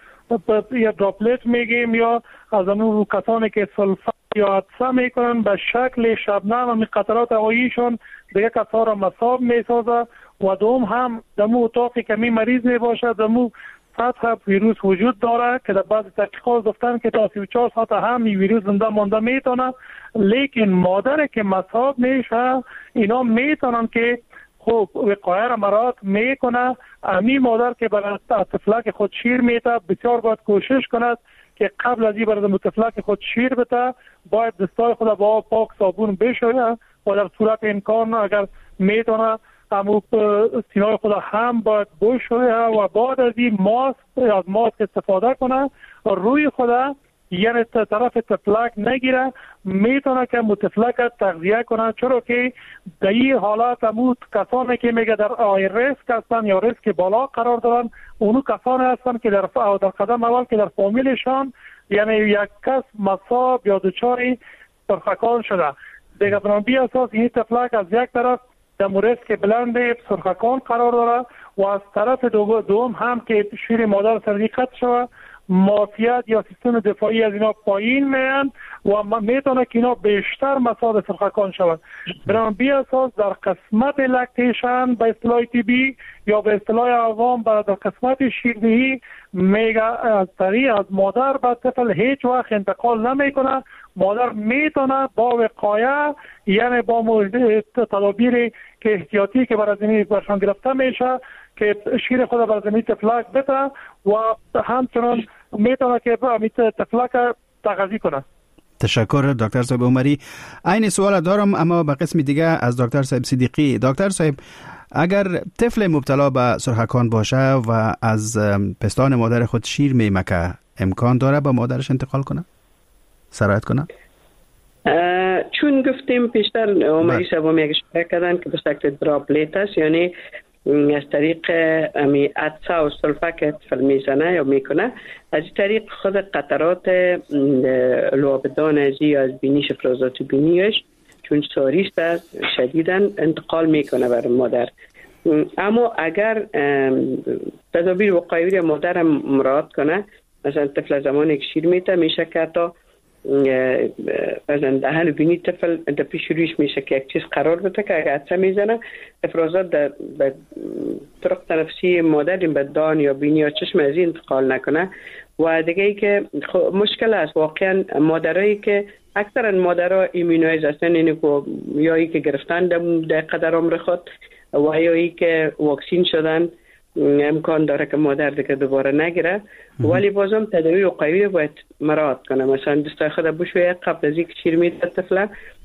یا دراپلت میگیم یا از امو کسانی که سلفا یا عدسه میکنن به شکل شبنم و قطرات هواییشون دیگه کسا را مصاب میسازه و دوم هم دمو اتاقی که می مریض میباشه دمو سطح ویروس وجود داره که در بعض تحقیقات گفتن که تا 34 ساعت هم این ویروس زنده مانده میتونه. لیکن مادر که مصاب میشه اینا میتونن که خب وقایه را مراعات میکنه. امی مادر که برای طفلک خود شیر میته بسیار باید کوشش کند که قبل از این برای طفلک خود شیر بده باید دستای خود با پاک صابون بشویه و در صورت امکان اگر میتونه امو سینای خود هم باید بشویه و بعد از این ماسک استفاده کنه روی خود، یعنی طرف تفلک نگیره، میتونه که متفلک تغذیه کنه. چرا که در این حالات امو کسانی که میگه در ریسک هستن یا ریسک بالا قرار دارن اونو کسانی هستن که در قدم اول که در فامیلشان یعنی یک کس مصاب یا دچار سرخکان شده. دیگه بنابراین اساس این تفلک از یک طرف در ریسک بلند سرخکان قرار داره و از طرف دوم هم که شیر مادر سردی قطع شده معافیت یا سیستم دفاعی از اینا پایین میان و میتونه که اینا بیشتر مصاب سرخکان شود. بنابراین اساس در قسمت لکتیشن به اصطلاح طبی یا به اصطلاح عوام در قسمت شیردهی میگه از طریق از مادر به طفل هیچ وقت انتقال نمیکنه. مادر میتونه با وقایه یعنی با تدابیر که احتیاطی که برای این برشان گرفته میشه که شیر خود بر زمین تفلک بده و همچنان میتونه که امیت تفلک تغذیه کنه. تشکر دکتر صاحب عمری. این سوال دارم اما به قسم دیگه از دکتر صاحب صدیقی. دکتر صاحب، اگر طفل مبتلا به سرخکان باشه و از پستان مادر خود شیر میمکه، امکان داره با مادرش انتقال کنه؟ سرایت کنه؟ چون گفتیم پیشتر عمری صاحب هم یک اشاره کردن که به شکل دراپلت است، یعنی از طریق عطسه و سلفه که طفل میزنه یا میکنه، از این طریق خود قطرات لعابدان از بینیش، افرازات بینیش چون ساریست است شدیداً انتقال میکنه بر مادر. اما اگر تدابیر وقایوی مادر مراعات کنه، مثلا طفل زمانی که شیر میته میشه که تا مثلا دهن و بینی طفل در پیش رویش میشه که یک چیز قرار بده که اگر عطسه میزنه افرازات در طرق تنفسی مادر به دهان یا بینی یا چشم از این انتقال نکنه. و دیگه ای که مشکل است واقعا مادرایی که اکثرا مادرها ایمونایز هستن، یعنی یا ای که گرفتن در قدر عمر خود و یا ای که واکسین شدن، امکان داره که مادر دیگه دوباره نگیره، ولی بازم تداوی وقایوی باید مراعات کنه. مثلا دستای خود بوشویه قبل از اینکه شیر میده طفل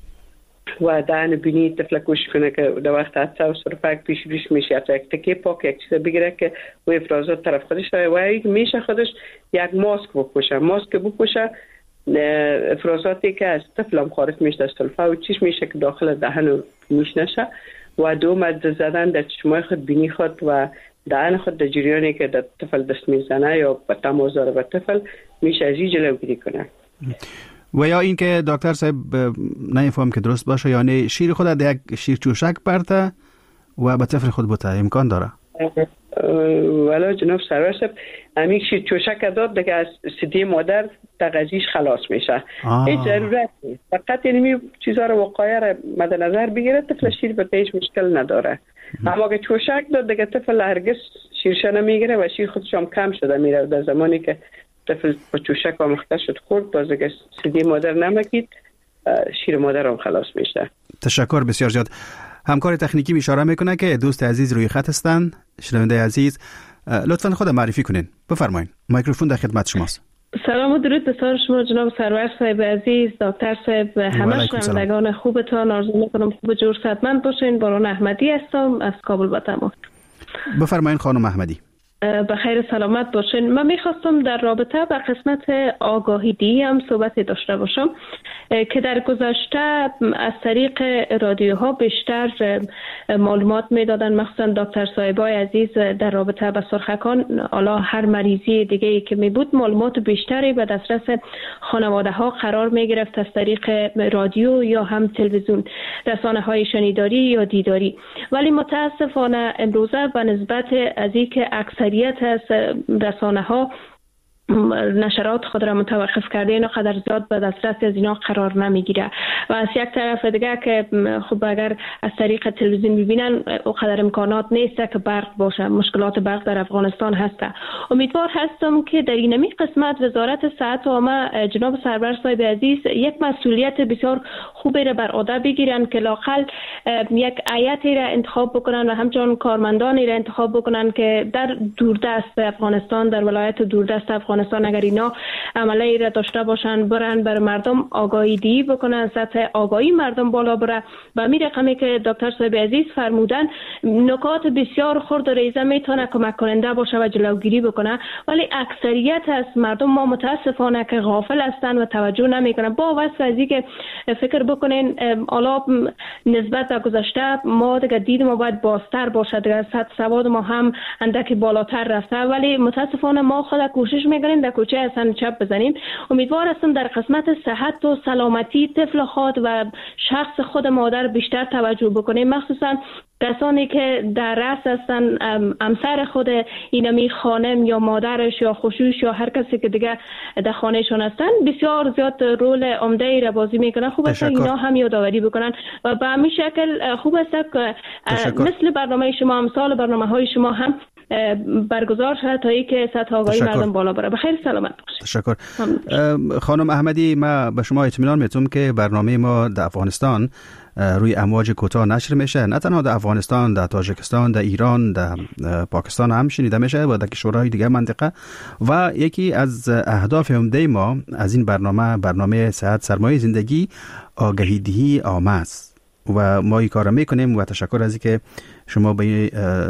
و دهن بینی طفل کوشش کنه که در وقت عطسه و سرفه پیش روش میشه یک تکه پاک یک چیز بگیره که و افرازات طرف خودش و میشه خودش یک ماسک بپوشه افرازاتی که از طفل هم خارج میشه از سرفه و چیش میشه که داخل دهن و بینیش نشه و دوم از زدن در چشمای خود، بینی خود و دهن خود در جریانی که در طفل دست میزنه یا به تماس داره به طفل میشه از این جلوگیری کنه. و یا این که دکتر صاحب نمیفهم که درست باشه، یعنی شیر خود در یک شیر چوشک برده و به طفل خود بوده، امکان داره؟ ولی جناب سرور صاحب همین شیر چوشک داد دیگه از صدی مادر تغذیش خلاص میشه. هیچ ضرورت نیست، فقط اینمی چیزها رو وقایع رو مد نظر بگیره، طفل شیر به هیچ مشکل نداره. اما که چوشک داد دیگه طفل هرگز شیرشه نمیگیره و شیر خودش هم کم شده میره. در زمانی که طفل با چوشک آموخته شد خورد، باز دیگه صدی مادر نمکید، شیر مادر هم خلاص میشه. تشکر بسیار زیاد. همکار تکنیکی اشاره میکنه که دوست عزیز روی خط هستن. شنونده عزیز لطفاً خود معرفی کنین، بفرمایید، میکروفون در خدمت شماست. سلام و درود به سر شما جناب سرور صاحب عزیز، دکتر صاحب، همه شنوندگان خوبتان آرزو میکنم خوب جور صحتمند باشین. باران احمدی هستم از کابل با تماس. بفرمایید خانم احمدی. بخیر سلامت باشین. من میخواستم در رابطه با قسمت آگاهی هم صحبت داشته باشم که در گذشته از طریق رادیوها بیشتر معلومات میدادن، مخصوصا دکتر صاحبای عزیز در رابطه با سرخکان، حالا هر مریضی دیگه ای که می بود معلومات بیشتری به دسترس خانواده ها قرار می گرفت از طریق رادیو یا هم تلویزیون، رسانه های شنیداری یا دیداری. ولی متاسفانه امروزه به نسبت از اینکه اکثریت از رسانه ها نشرات خود را متوقف کرده، اینا قدر زیاد به دسترس از اینا قرار نمیگیره و از یک طرف دیگه که خب اگر از طریق تلویزیون ببینن او قدر امکانات نیست که برق باشه، مشکلات برق در افغانستان هسته. امیدوار هستم که در اینمی قسمت وزارت صحت عامه جناب سرور صاحب عزیز یک مسئولیت بسیار خوبی را بر عهده بگیرن که لااقل یک هیئتی را انتخاب بکنن و همچنان کارمندانی را انتخاب بکنن که در دوردست افغانستان، در ولایت دوردست افغانستان اگر اینا عملی را داشته باشن، برن بر مردم آگاهی دهی بکنن، سطح آگاهی مردم بالا بره و می رقمی که دکتر صاحب عزیز فرمودن نکات بسیار خرد و ریزه میتونه کمک کننده باشه و جلوگیری بکنه. ولی اکثریت از مردم ما متاسفانه که غافل هستن و توجه نمیکنن. با واسه از اینکه فکر بکنین حالا نسبت به گذشته ما دیگه دید ما باید بازتر باشه، دیگه سطح سواد ما هم اندکی بالاتر رفته، ولی متاسفانه ما خود کوشش میکنیم در کوچه اصلا چپ بزنیم. امیدوار هستم در قسمت صحت و سلامتی طفل خود و شخص خود مادر بیشتر توجه بکنیم، مخصوصا کسانی که در رأس هستن، همسر خود اینمی خانم یا مادرش یا خشوش یا هر کسی که دیگه در خانهشون هستن بسیار زیاد رول عمده ای را بازی میکنن. خوب است اینا هم یادآوری بکنن و به همین شکل خوب است مثل برنامه شما، امثال برنامه های شما هم برگزار شود تا اینکه سطح آگاهی مردم بالا بره. بخیر سلامت باشید. تشکر. خانم احمدی، ما به شما اطمینان میتونم که برنامه ما در افغانستان روی امواج کوتاه نشر میشه، نه تنها در افغانستان، در تاجیکستان، در ایران، در پاکستان هم شنیده میشه و در کشورهای دیگه منطقه. و یکی از اهداف عمده ما از این برنامه صحت سرمایه زندگی آگاهی دهی عامه است و ما این کار میکنیم و تشکر از اینکه شما به این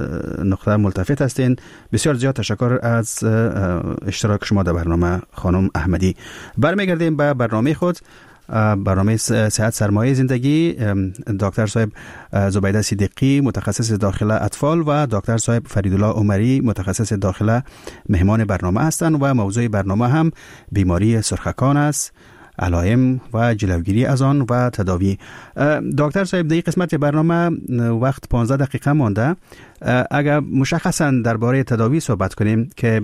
نقطه ملتفت هستین. بسیار زیاد تشکر از اشتراک شما در برنامه خانم احمدی. برمیگردیم به برنامه خود، برنامه صحت سرمایه زندگی. دکتر صاحب زبیده صدیقی متخصص داخله اطفال و دکتر صاحب فریدالله عمری متخصص داخله مهمان برنامه هستند و موضوع برنامه هم بیماری سرخکان است، علائم و جلوگیری از آن و تداوی. دکتر صاحب، در قسمت برنامه وقت 15 دقیقه مانده. اگر مشخصا درباره تداوی صحبت کنیم که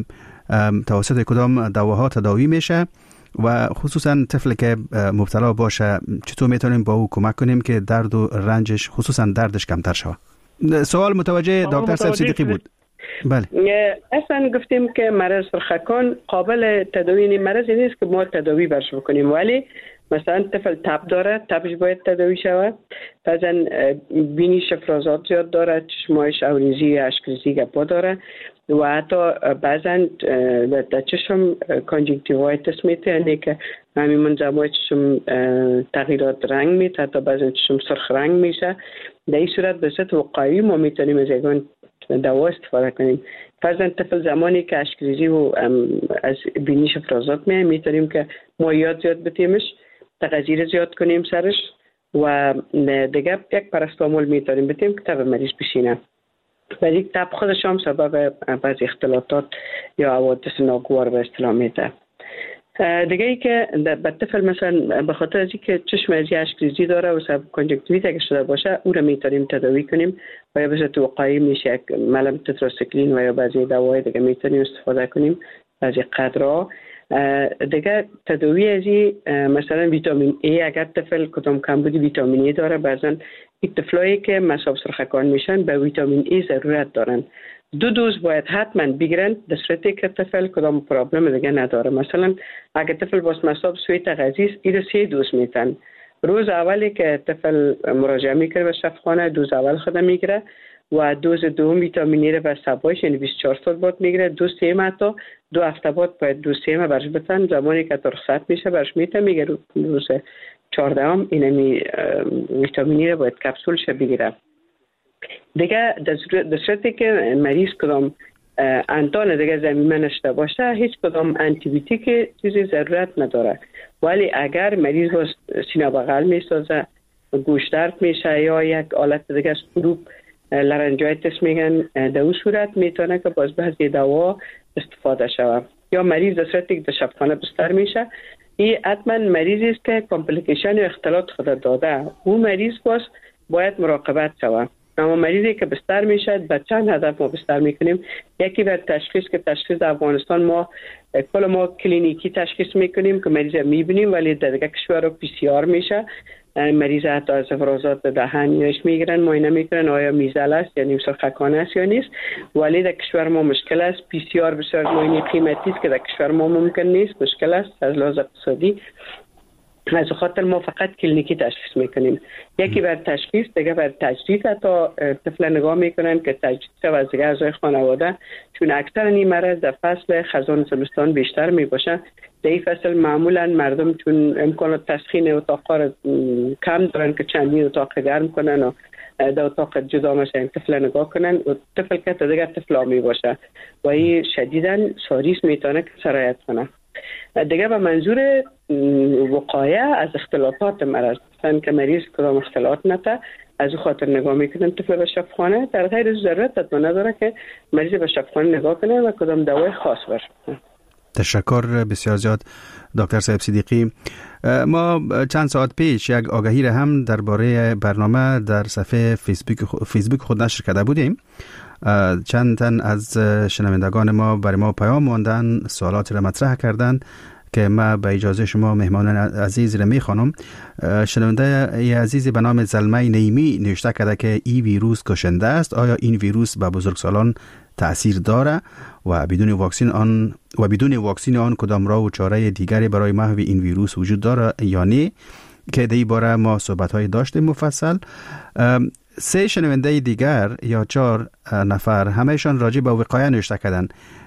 توسط کدام دواها تداوی میشه و خصوصا طفل که مبتلا باشه چطور میتونیم با او کمک کنیم که درد و رنجش خصوصا دردش کمتر شود. سوال متوجه دکتر صاحب صدیقی بود. بله. اصلا گفتیم که مرض سرخکان قابل تداوی مرض نیست که ما تداوی برش بکنیم، ولی مثلا طفل تب داره، تبش باید تداوی شود. بعضا بینیش افرازات زیاد داره، چشمایش اوریزی اشکریزی گپا داره و حتی بعضا در چشم کانجکتیوایتس میته، یعنی که همین منظمای چشم تغییرات رنگ میته، حتی بعضا چشم سرخ رنگ میشه. در این صورت به صورت وقایعی ما میتونیم از یگان دوا استفاده کنیم. فرضاً طفل زمانی که اشکریزی و از بینیش افرازات میتونیم که مایعات زیاد بتیمش، تغذیه زیاد کنیم سرش و دیگه یک پاراستامول میتونیم بتیم که تب مریض بشینه. ولی تب خودش هم سبب بعضی اختلالات یا حوادث ناگوار به اصطلاح میده. دیگه ای که به طفل مثلا به خاطر از اینکه چشم از اشکریزی داره و سبب کانجکتیویت اگه شده باشه، او رو میتونیم تداوی کنیم و یا به صورت وقایعی میشه یک ملم تتراسیکلین و یا بعضی دوای دیگه میتونیم استفاده کنیم، بعضی قدرها. دیگه تداوی ازی مثلا ویتامین ای، اگر طفل کدام کمبود ویتامین ای داره، بعضا این طفلایی که مصاب سرخکان میشن به ویتامین ای ضرورت دارن. 2 دوز باید حتما بگیرن در صورتی که طفل کدام پرابلم دیگه نداره. مثلا اگر طفل باز مصاب سویت غذایی است، این 3 دوز میتن. روز اولی که طفل مراجعه میکنه به شفاخانه، دوز اول خود میگیره و دوز دوم ویتامین ای رو به صبایش یعنی 24 ساعت بعد میگیره. دوز سیم حتی 2 هفته بعد باید دوز سیم برش بتن. زمانی که رخصت میشه برش میتن میگیره. روز 14 هم اینمی ویتامین ای رو باید کپسول شه بگیره. دیگه در صورتی که مریض کدام انتان دیگه زمینه نشته باشه، هیچ کدام آنتی بیوتیک چیزی ضرورت نداره. ولی اگر مریض با سینه بغل میسازه، گوش درد میشه یا یک حالت دیگه سکروب لارنجایتس میگن، در اون صورت میتونه که باز بعضی دوا استفاده شود. یا مریض در صورتی که در شبخانه بستر میشه، این حتما مریضی است که کامپلیکیشن و اختلالات خود داده. اون مریض باید مراقبت شود. اما مریضی که بستر میشه به چند هدف ما بستر میکنیم. یکی بر تشخیص، که تشخیص در افغانستان ما کلینیکی تشخیص میکنیم که مریض میبینیم، ولی در دیگه کشور پی سی آر میشه. مریض حتی از افرازات دهن یاش میگیرن، معاینه میکنن آیا میزل است یعنی سرخکان است یا نیست. ولی در کشور ما مشکل است. پی سی آر بسیار معاینه قیمتی است که در کشور ما ممکن نیست، مشکل است از لحاظ اقتصادی. از خاطر ما فقط کلینیکی تشخیص میکنیم. یکی بر تشخیص، دیگه بر تجدید. حتی طفل نگاه میکنن که تجدید و از دیگه اعضای خانواده، چون اکثر این مرض در فصل خزان زمستان بیشتر میباشه. در این فصل معمولا مردم چون امکانات تسخین اتاقها را کم دارن که چندین اتاق گرم کنن و در اتاق جدا میشن طفل نگاه کنن و طفل که دیگه طفل میباشه و این شدیداً ساریس میتونه که سرایت کنه. دیگه به منظور وقایه از اختلالات مرض، مثلا که مریض کدام اختلالات نته، از او خاطر نگاه میکنن طفل به شفاخانه. در غیر ضرورت حتما نداره که مریض به شفاخانه نگاه کنه و کدام دوای خاص باشه. تشکر بسیار زیاد دکتر صاحب صدیقی. ما چند ساعت پیش یک آگاهی را هم درباره برنامه در صفحه فیسبوک خود نشر کرده بودیم. چند تن از شنوندگان ما برای ما پیام ماندن، سوالات را مطرح کردند که ما به اجازه شما مهمانان عزیز را میخوانم. شنونده عزیزی به نام زلمه نیمی نوشته کرده که این ویروس کشنده است. آیا این ویروس به بزرگسالان تأثیر داره و بدون واکسین آن کدام راه و چاره دیگری برای محو این ویروس وجود داره یا نه، که در این باره ما صحبت‌های داشتیم مفصل. 3 شنونده دیگر یا 4 نفر همهشان راجع به وقایه نوشته کردن.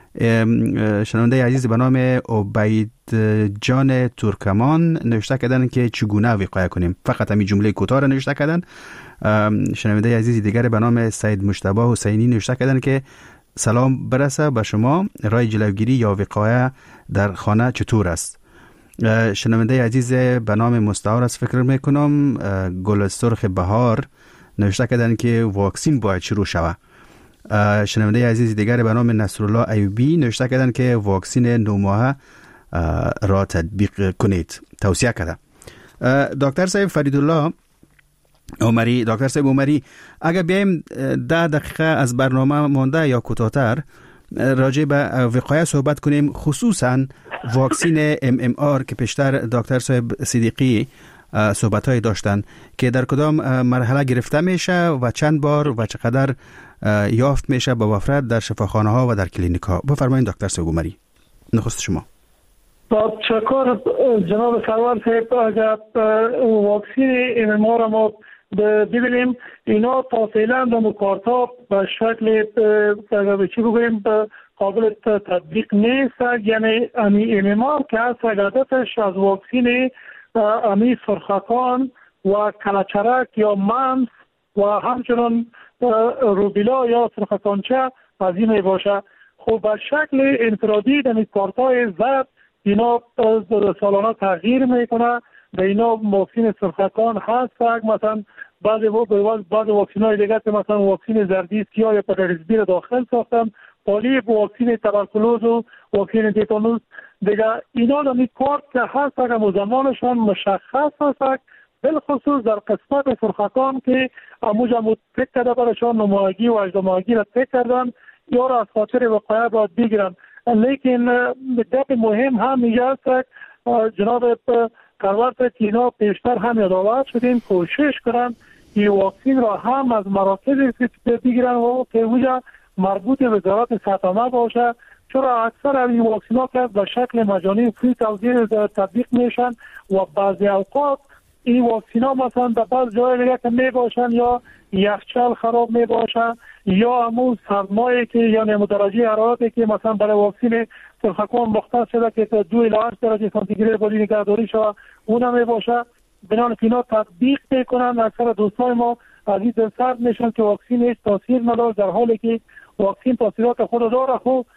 شنونده عزیز به نام عبید جان ترکمان نوشته کردن که چگونه وقایه کنیم. فقط همین جمله کوتاه را نوشته کردن. شنونده عزیز دیگر به نام سید مجتبی حسینی نوشته کردن که سلام برسه به شما، راه جلوگیری یا وقایه در خانه چطور است؟ شنونده عزیز به نام مستعار است فکر میکنم گل سرخ بهار نوشته کردن که واکسین باید شروع شود. شنونده عزیز دیگر به نام نصرالله ایوبی نوشته کردن که واکسین 9 ماهه را تطبیق کنید، توصیه کرده. دکتر صاحب فریدالله عمری، دکتر صاحب عمری، اگر بیایم 10 دقیقه از برنامه مانده یا کوتاه‌تر راجع به وقایه صحبت کنیم، خصوصا واکسین MMR که پیشتر دکتر صاحب صدیقی صحبت‌های داشتن که در کدام مرحله گرفته میشه و چند بار و چقدر یافت میشه به وفرت در شفاخانه‌ها و در کلینیک‌ها. بفرمایید دکتر صاحب عمری، نخست شما. تشکر جناب سرور صاحب. اگر واکسین MMR را ما ببینیم، اینا تا فعلا در مکارتا به شکل چی بگویم قابل تطبیق نیست. یعنی امی MMR که هست هدفش از واکسین امی سرخکان و کلچرک یا ممس و همچنان روبیلا یا سرخکانچه از این می باشه. خب به شکل انفرادی در کارتای زد اینا سالانه تغییر میکنه. به اینا واکسین سرخکان هست، مثلا بعض واکسین های دیگه که مثلا واکسین زردیسکی یا هپاتیتس بی را داخل ساختن، پالیپ، واکسین تبرکلوز و واکسین تیتانوس دیگه. اینا در کارت که هست اگر زمانشان مشخص هست، بالخصوص در قسمت سرخکان که اموجا تک کرده برشان 9 ماهگی و 18 ماهگی را تک کردن یا را از خاطر وقایه باید بگیرن. لیکن گپ مهم هم میگه است جناب کارورت که اینا پیشتر هم یادآور شدیم کوشش کنن که واکسین را هم از مراکز بگیرن و که اونجا مربوط به وزارت صحت عامه باشه، چرا اکثر این واکسین ها که به شکل مجانی فری توزیع تطبیق میشن و بعضی اوقات این واکسین ها مثلا در بعض جای دیگه که می باشن یا یخچال خراب می باشن یا همون سرمایه که یعنی درجه حرارتی که مثلا برای واکسین سرخکان مختص شده که 2 الی 8 درجه سانتیگراد باید نگهداری شود اونم می باشه. بنابراین اینا تطبیق میکنن. اکثر دوستان ما از این سرد میشن که واکسین هیچ تاثیر نداره، در حالی که واکسین تاثیرات خود داره. خب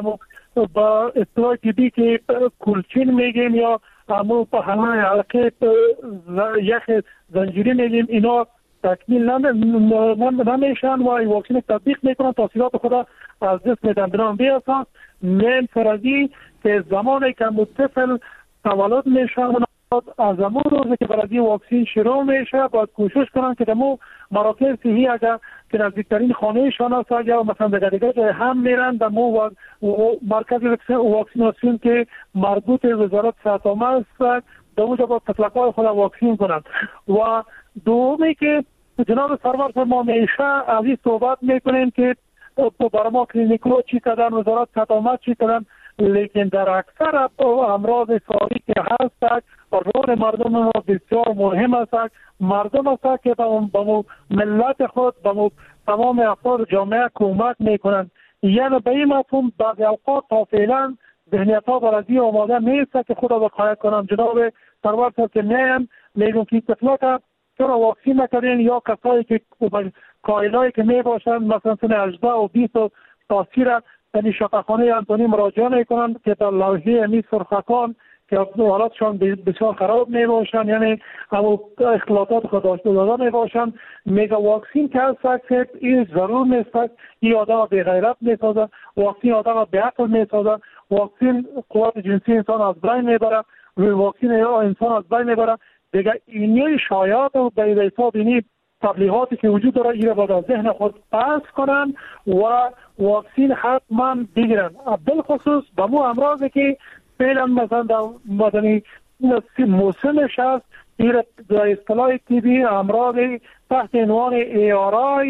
با اصطلاح طبی که کلچین میگیم یا همون په همه حلقه یخ زنجیری میگیم، اینا تکمیل نمیشن و این واکسین تطبیق میکنن، تاثیرات خود از دست میدن. بنابراین بی اساس من فرضی که زمانی که طفل تولد میشه از همون روزی که برای واکسین شروع میشه باید کوشش کنن که دمو مراکز صحی اگر که نزدیکترین خانهشان هست یا مثلا دیگه جای هم میرن دمو مرکز واکسیناسیون که مربوط به وزارت صحت عامه است دموجا با تطلقای خود واکسین کنند. و دومی که جناب سرور ما میشه از این صحبت میکنیم که برای ما کلینیکو چی کردن، وزارت صحت عامه چی کردن، لیکن در اکثر امراض ساری که هست رول مردم ما بسیار مهم است. مردم است که به ملت خود به تمام افراد جامعه کمک میکنند. یعنی به این مفهوم بعضی اوقات تا فعلا ذهنیت ها برای آماده نیست که خود را وقایت کنند. جناب سرور صاحب که میگم که اطلاق چرا واکسین نکردین یا کسایی که کایلایی که می باشند مثلا سن 18 و 20 تاثیر یعنی شفاخانه انتونی مراجعه میکنند که در لوحه امی سرخکان که حالاتشان بسیار خراب می باشند، یعنی همون اختلاطات خود داشته می باشند. میگه واکسین که هست که این ضرور نیست، این آدم به غیرت می سازه، واکسین آدم به عقل می سازه، واکسین قوت جنسی انسان از بین می بره، واکسین انسان از بین می بره. دیگه اینی شایعات و به حساب اینی تبلیغاتی که وجود داره ایره باید از ذهن خود پس کنن و واکسین حتما بگیرن. بالخصوص به مو امراضی که فعلا مثلا در مدنی موسمش هست، ایره در اصطلاح طبی امراض تحت عنوان ARI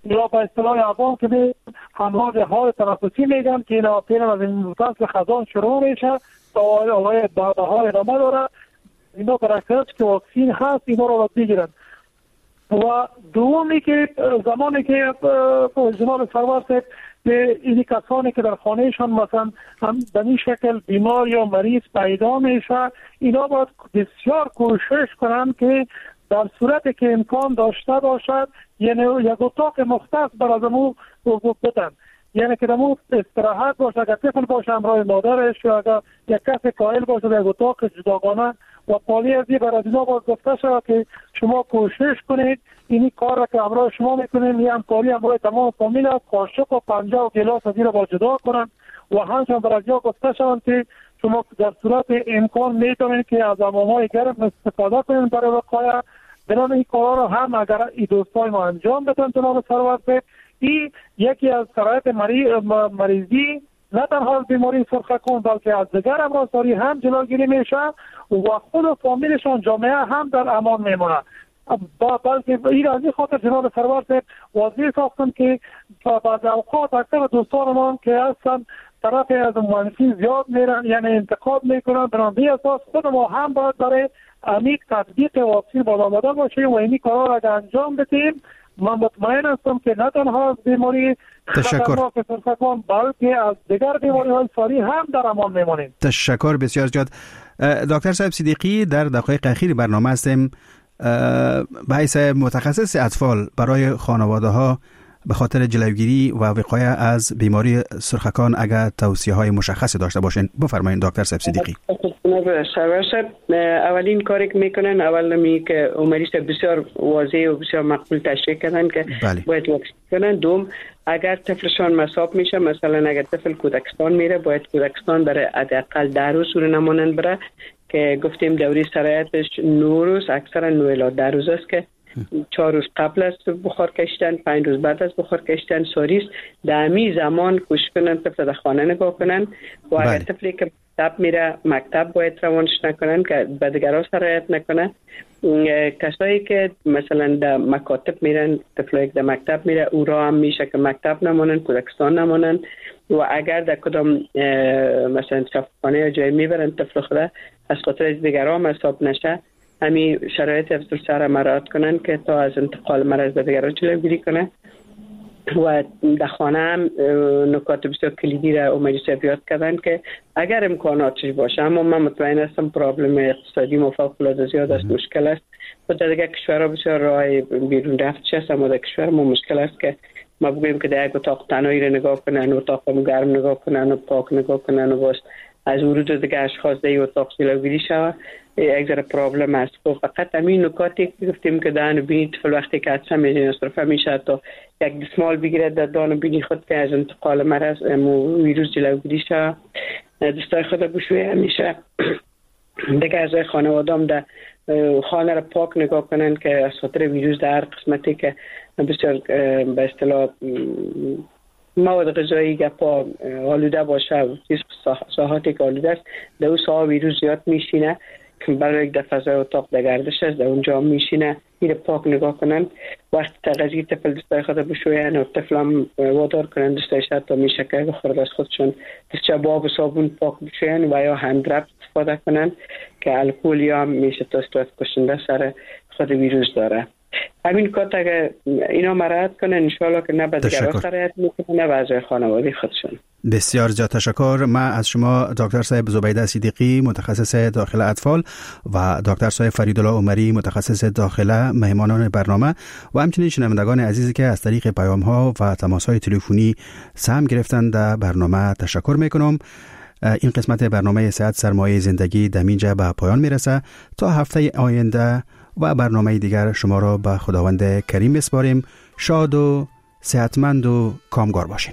یا به اصطلاح عوام که همها حال تنفسی میگن که اینا پیرن از این فصل خزان شروع میشه تا آقای بهار ادامه داره. اینا برای که واکسین هست اینا رو بگیرن. و دومی که زمانی که جناب سرور صاحب این کسانی که در خانهشان مثلا هم به این شکل بیمار یا مریض پیدا میشه اینا باید بسیار کوشش کنن که در صورتی که امکان داشته باشد یعنی یک اتاق مختص برای امو بدن، یعنی که امو استراحت باشه، اگر طفل باشه همراه مادرش یا اگر یک کس قائل باشه در اتاق جداگانه و پالی از این برای اینا باید گفته شد که شما کوشش کنید اینی کار را که همراه شما میکنیم یه همکاری همراه تمام فامیل است، قاشق و پنجه و گلاس از این را با جدا کنن و همچنان برای جا گفته شوند که شما در صورت امکان میتونید که از حمام‌های گرم استفاده کنید برای وقایع. بنابراین این کارا رو هم اگر این دوستای ما انجام بدن جناب سرور صاحب، این یکی از شرایط مریضی نه تنها از بیماری سرخکون بلکه از دیگر امراض‌داری هم جلوگیری میشه و خود و فامیلشان جامعه هم در امان میمونه. بلکه این از این خاطر جناب سرور صاحب واضح ساختم که بعض اوقات اکثر دوستان ما که هستن طرف از منفی زیاد میرن یعنی انتقاد میکنن، بنابراین اساس خود ما هم باید برای عمیق تطبیق واکسین باید آماده باشیم و اینی کارا را انجام بدیم. من مطمئن هستم که نه تنها از بیماری خطرناک سرطان بلکه از دیگر بیماری‌های ساری هم در امان میمانیم. تشکر بسیار زیاد. دکتر صاحب صدیقی، در دقایق اخیر برنامه هستیم. به حیث متخصص اطفال برای خانواده ها به خاطر جلوگیری و وقایه از بیماری سرخکان اگر توصیه های مشخصی داشته باشین بفرمایید دکتر صاحب صدیقی. اولین کاری که میکنن اول می که مریض بسیار واضح و بسیار مقبول تشریح کردن که باید واکسین کنن. دوم اگر طفلشان مصاب میشه، مثلا اگر طفل کودکستان میره باید کودکستان برای حداقل 10 روز سور نمونن بره که گفتیم دوری سرایتش 9 روز، اکثرا 9 الی 10 روز است که 4 روز قبل از بخار کشیدن، 5 روز بعد از بخار کشیدن ساریس. در همی زمان کوشش کنن طفل در خانه نگاه کنن و اگر طفلی که مکتب میره مکتب باید روانش نکنن که به دیگرها سرایت نکنه. کسایی که مثلا در مکاتب میرن، طفلایی که در مکتب میره او را هم میشه که مکتب نمانن، کودکستان نمانن و اگر در کدام مثلا صفحانه یا جای میبرن طفل خدا از خاطر دیگرها مصاب نشه، همین شرایط افزار سر مراعات کنن که تا از انتقال مرض به دیگران جلوگیری کنه. و در خانه هم نکات بسیار کلیدی را اومدی سبیات کردن که اگر امکاناتش باشه، اما من مطمئن هستم پرابلم اقتصادی فوق‌العاده زیاد است، مشکل است و در دیگر کشورها بسیار راه بیرون رفتش است، اما در کشور ما مشکل است که ما بگوییم که در یک اتاق تنهایی را نگاه کنن، اتاق گرم نگاه کنن و پاک نگاه کنن و باز از ورود دیگه اشخاص در اتاق جلوگیری شود، یک ذره پرابلم است. فقط همین نکاتی که گفتیم که دهن بینی طفل وقتی که حدسه میشه نصرفه میشه تا یک دستمال بگیره در دهن بینی خود که از انتقال مرض ویروس جلوگیری شود. دستای خود بشویه همیشه دیگه از خانواده هم در خانه را پاک نگاه کنن که از خاطر ویروس در هر قسمتی که بسیار به اصطلاح مواد غذایی گپا آلوده باشه، ساحاتی که آلوده است در اون ساحه ویروس زیاد میشینه که برای یک دفعه فضای اتاق در گردش است، در اونجا میشینه. این پاک نگاه کنن، وقتی تغذیه طفل دستای خود بشوین و طفل هم وادار کنن دستای شد تا میشه که بخورد از خودشون دستای با آب و صابون پاک بشوین و یا هندرب استفاده کنن که الکل یا میشه تا استفاده کشنده سر خود ویروس داره. همین کات اگه اینا مراعات کنن انشالله که نه به دیگران سرایت میکنه نه به اعضای خانواده خودشون. بسیار زیاد تشکر. من از شما دکتر صاحب زبیده صدیقی متخصص داخل اطفال و دکتر صاحب فریدالله عمری متخصص داخله مهمانان برنامه و همچنین شنوندگان عزیزی که از طریق پیام ها و تماس های تلفنی سهم گرفتن در برنامه تشکر میکنم. این قسمت برنامه صحت سرمایه زندگی در اینجا به پایان میرسه. تا هفته آینده و برنامه دیگر شما را به خداوند کریم بسپاریم. شاد و صحتمند و کامگار باشین.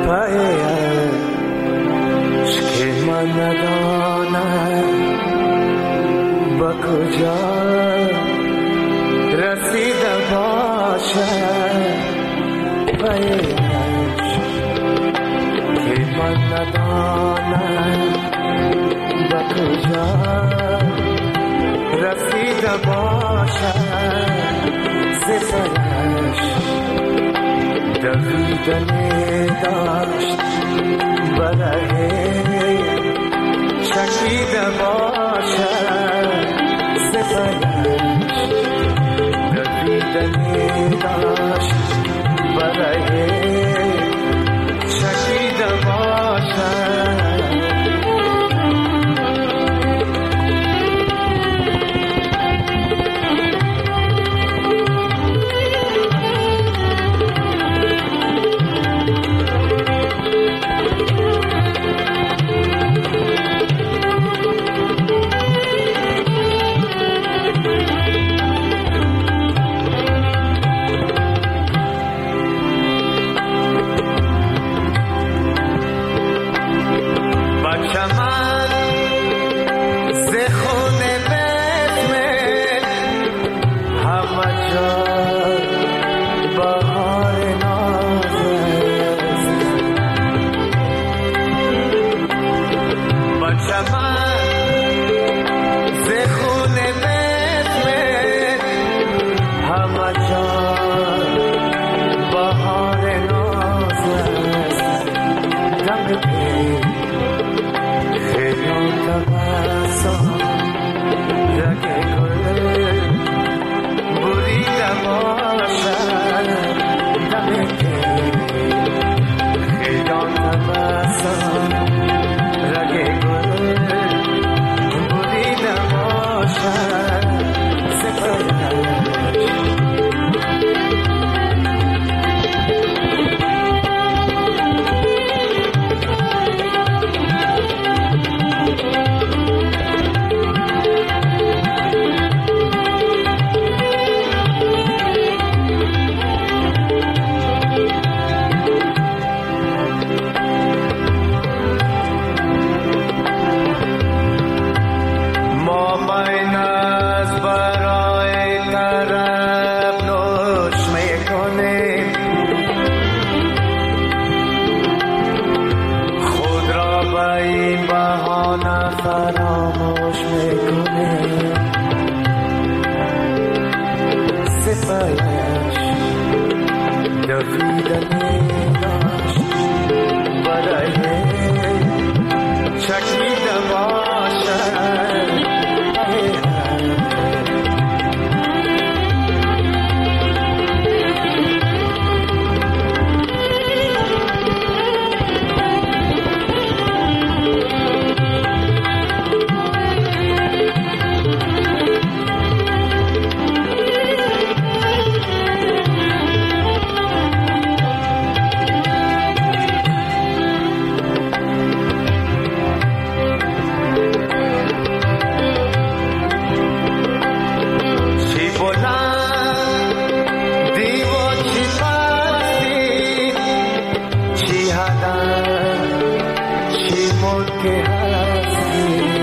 के हंसी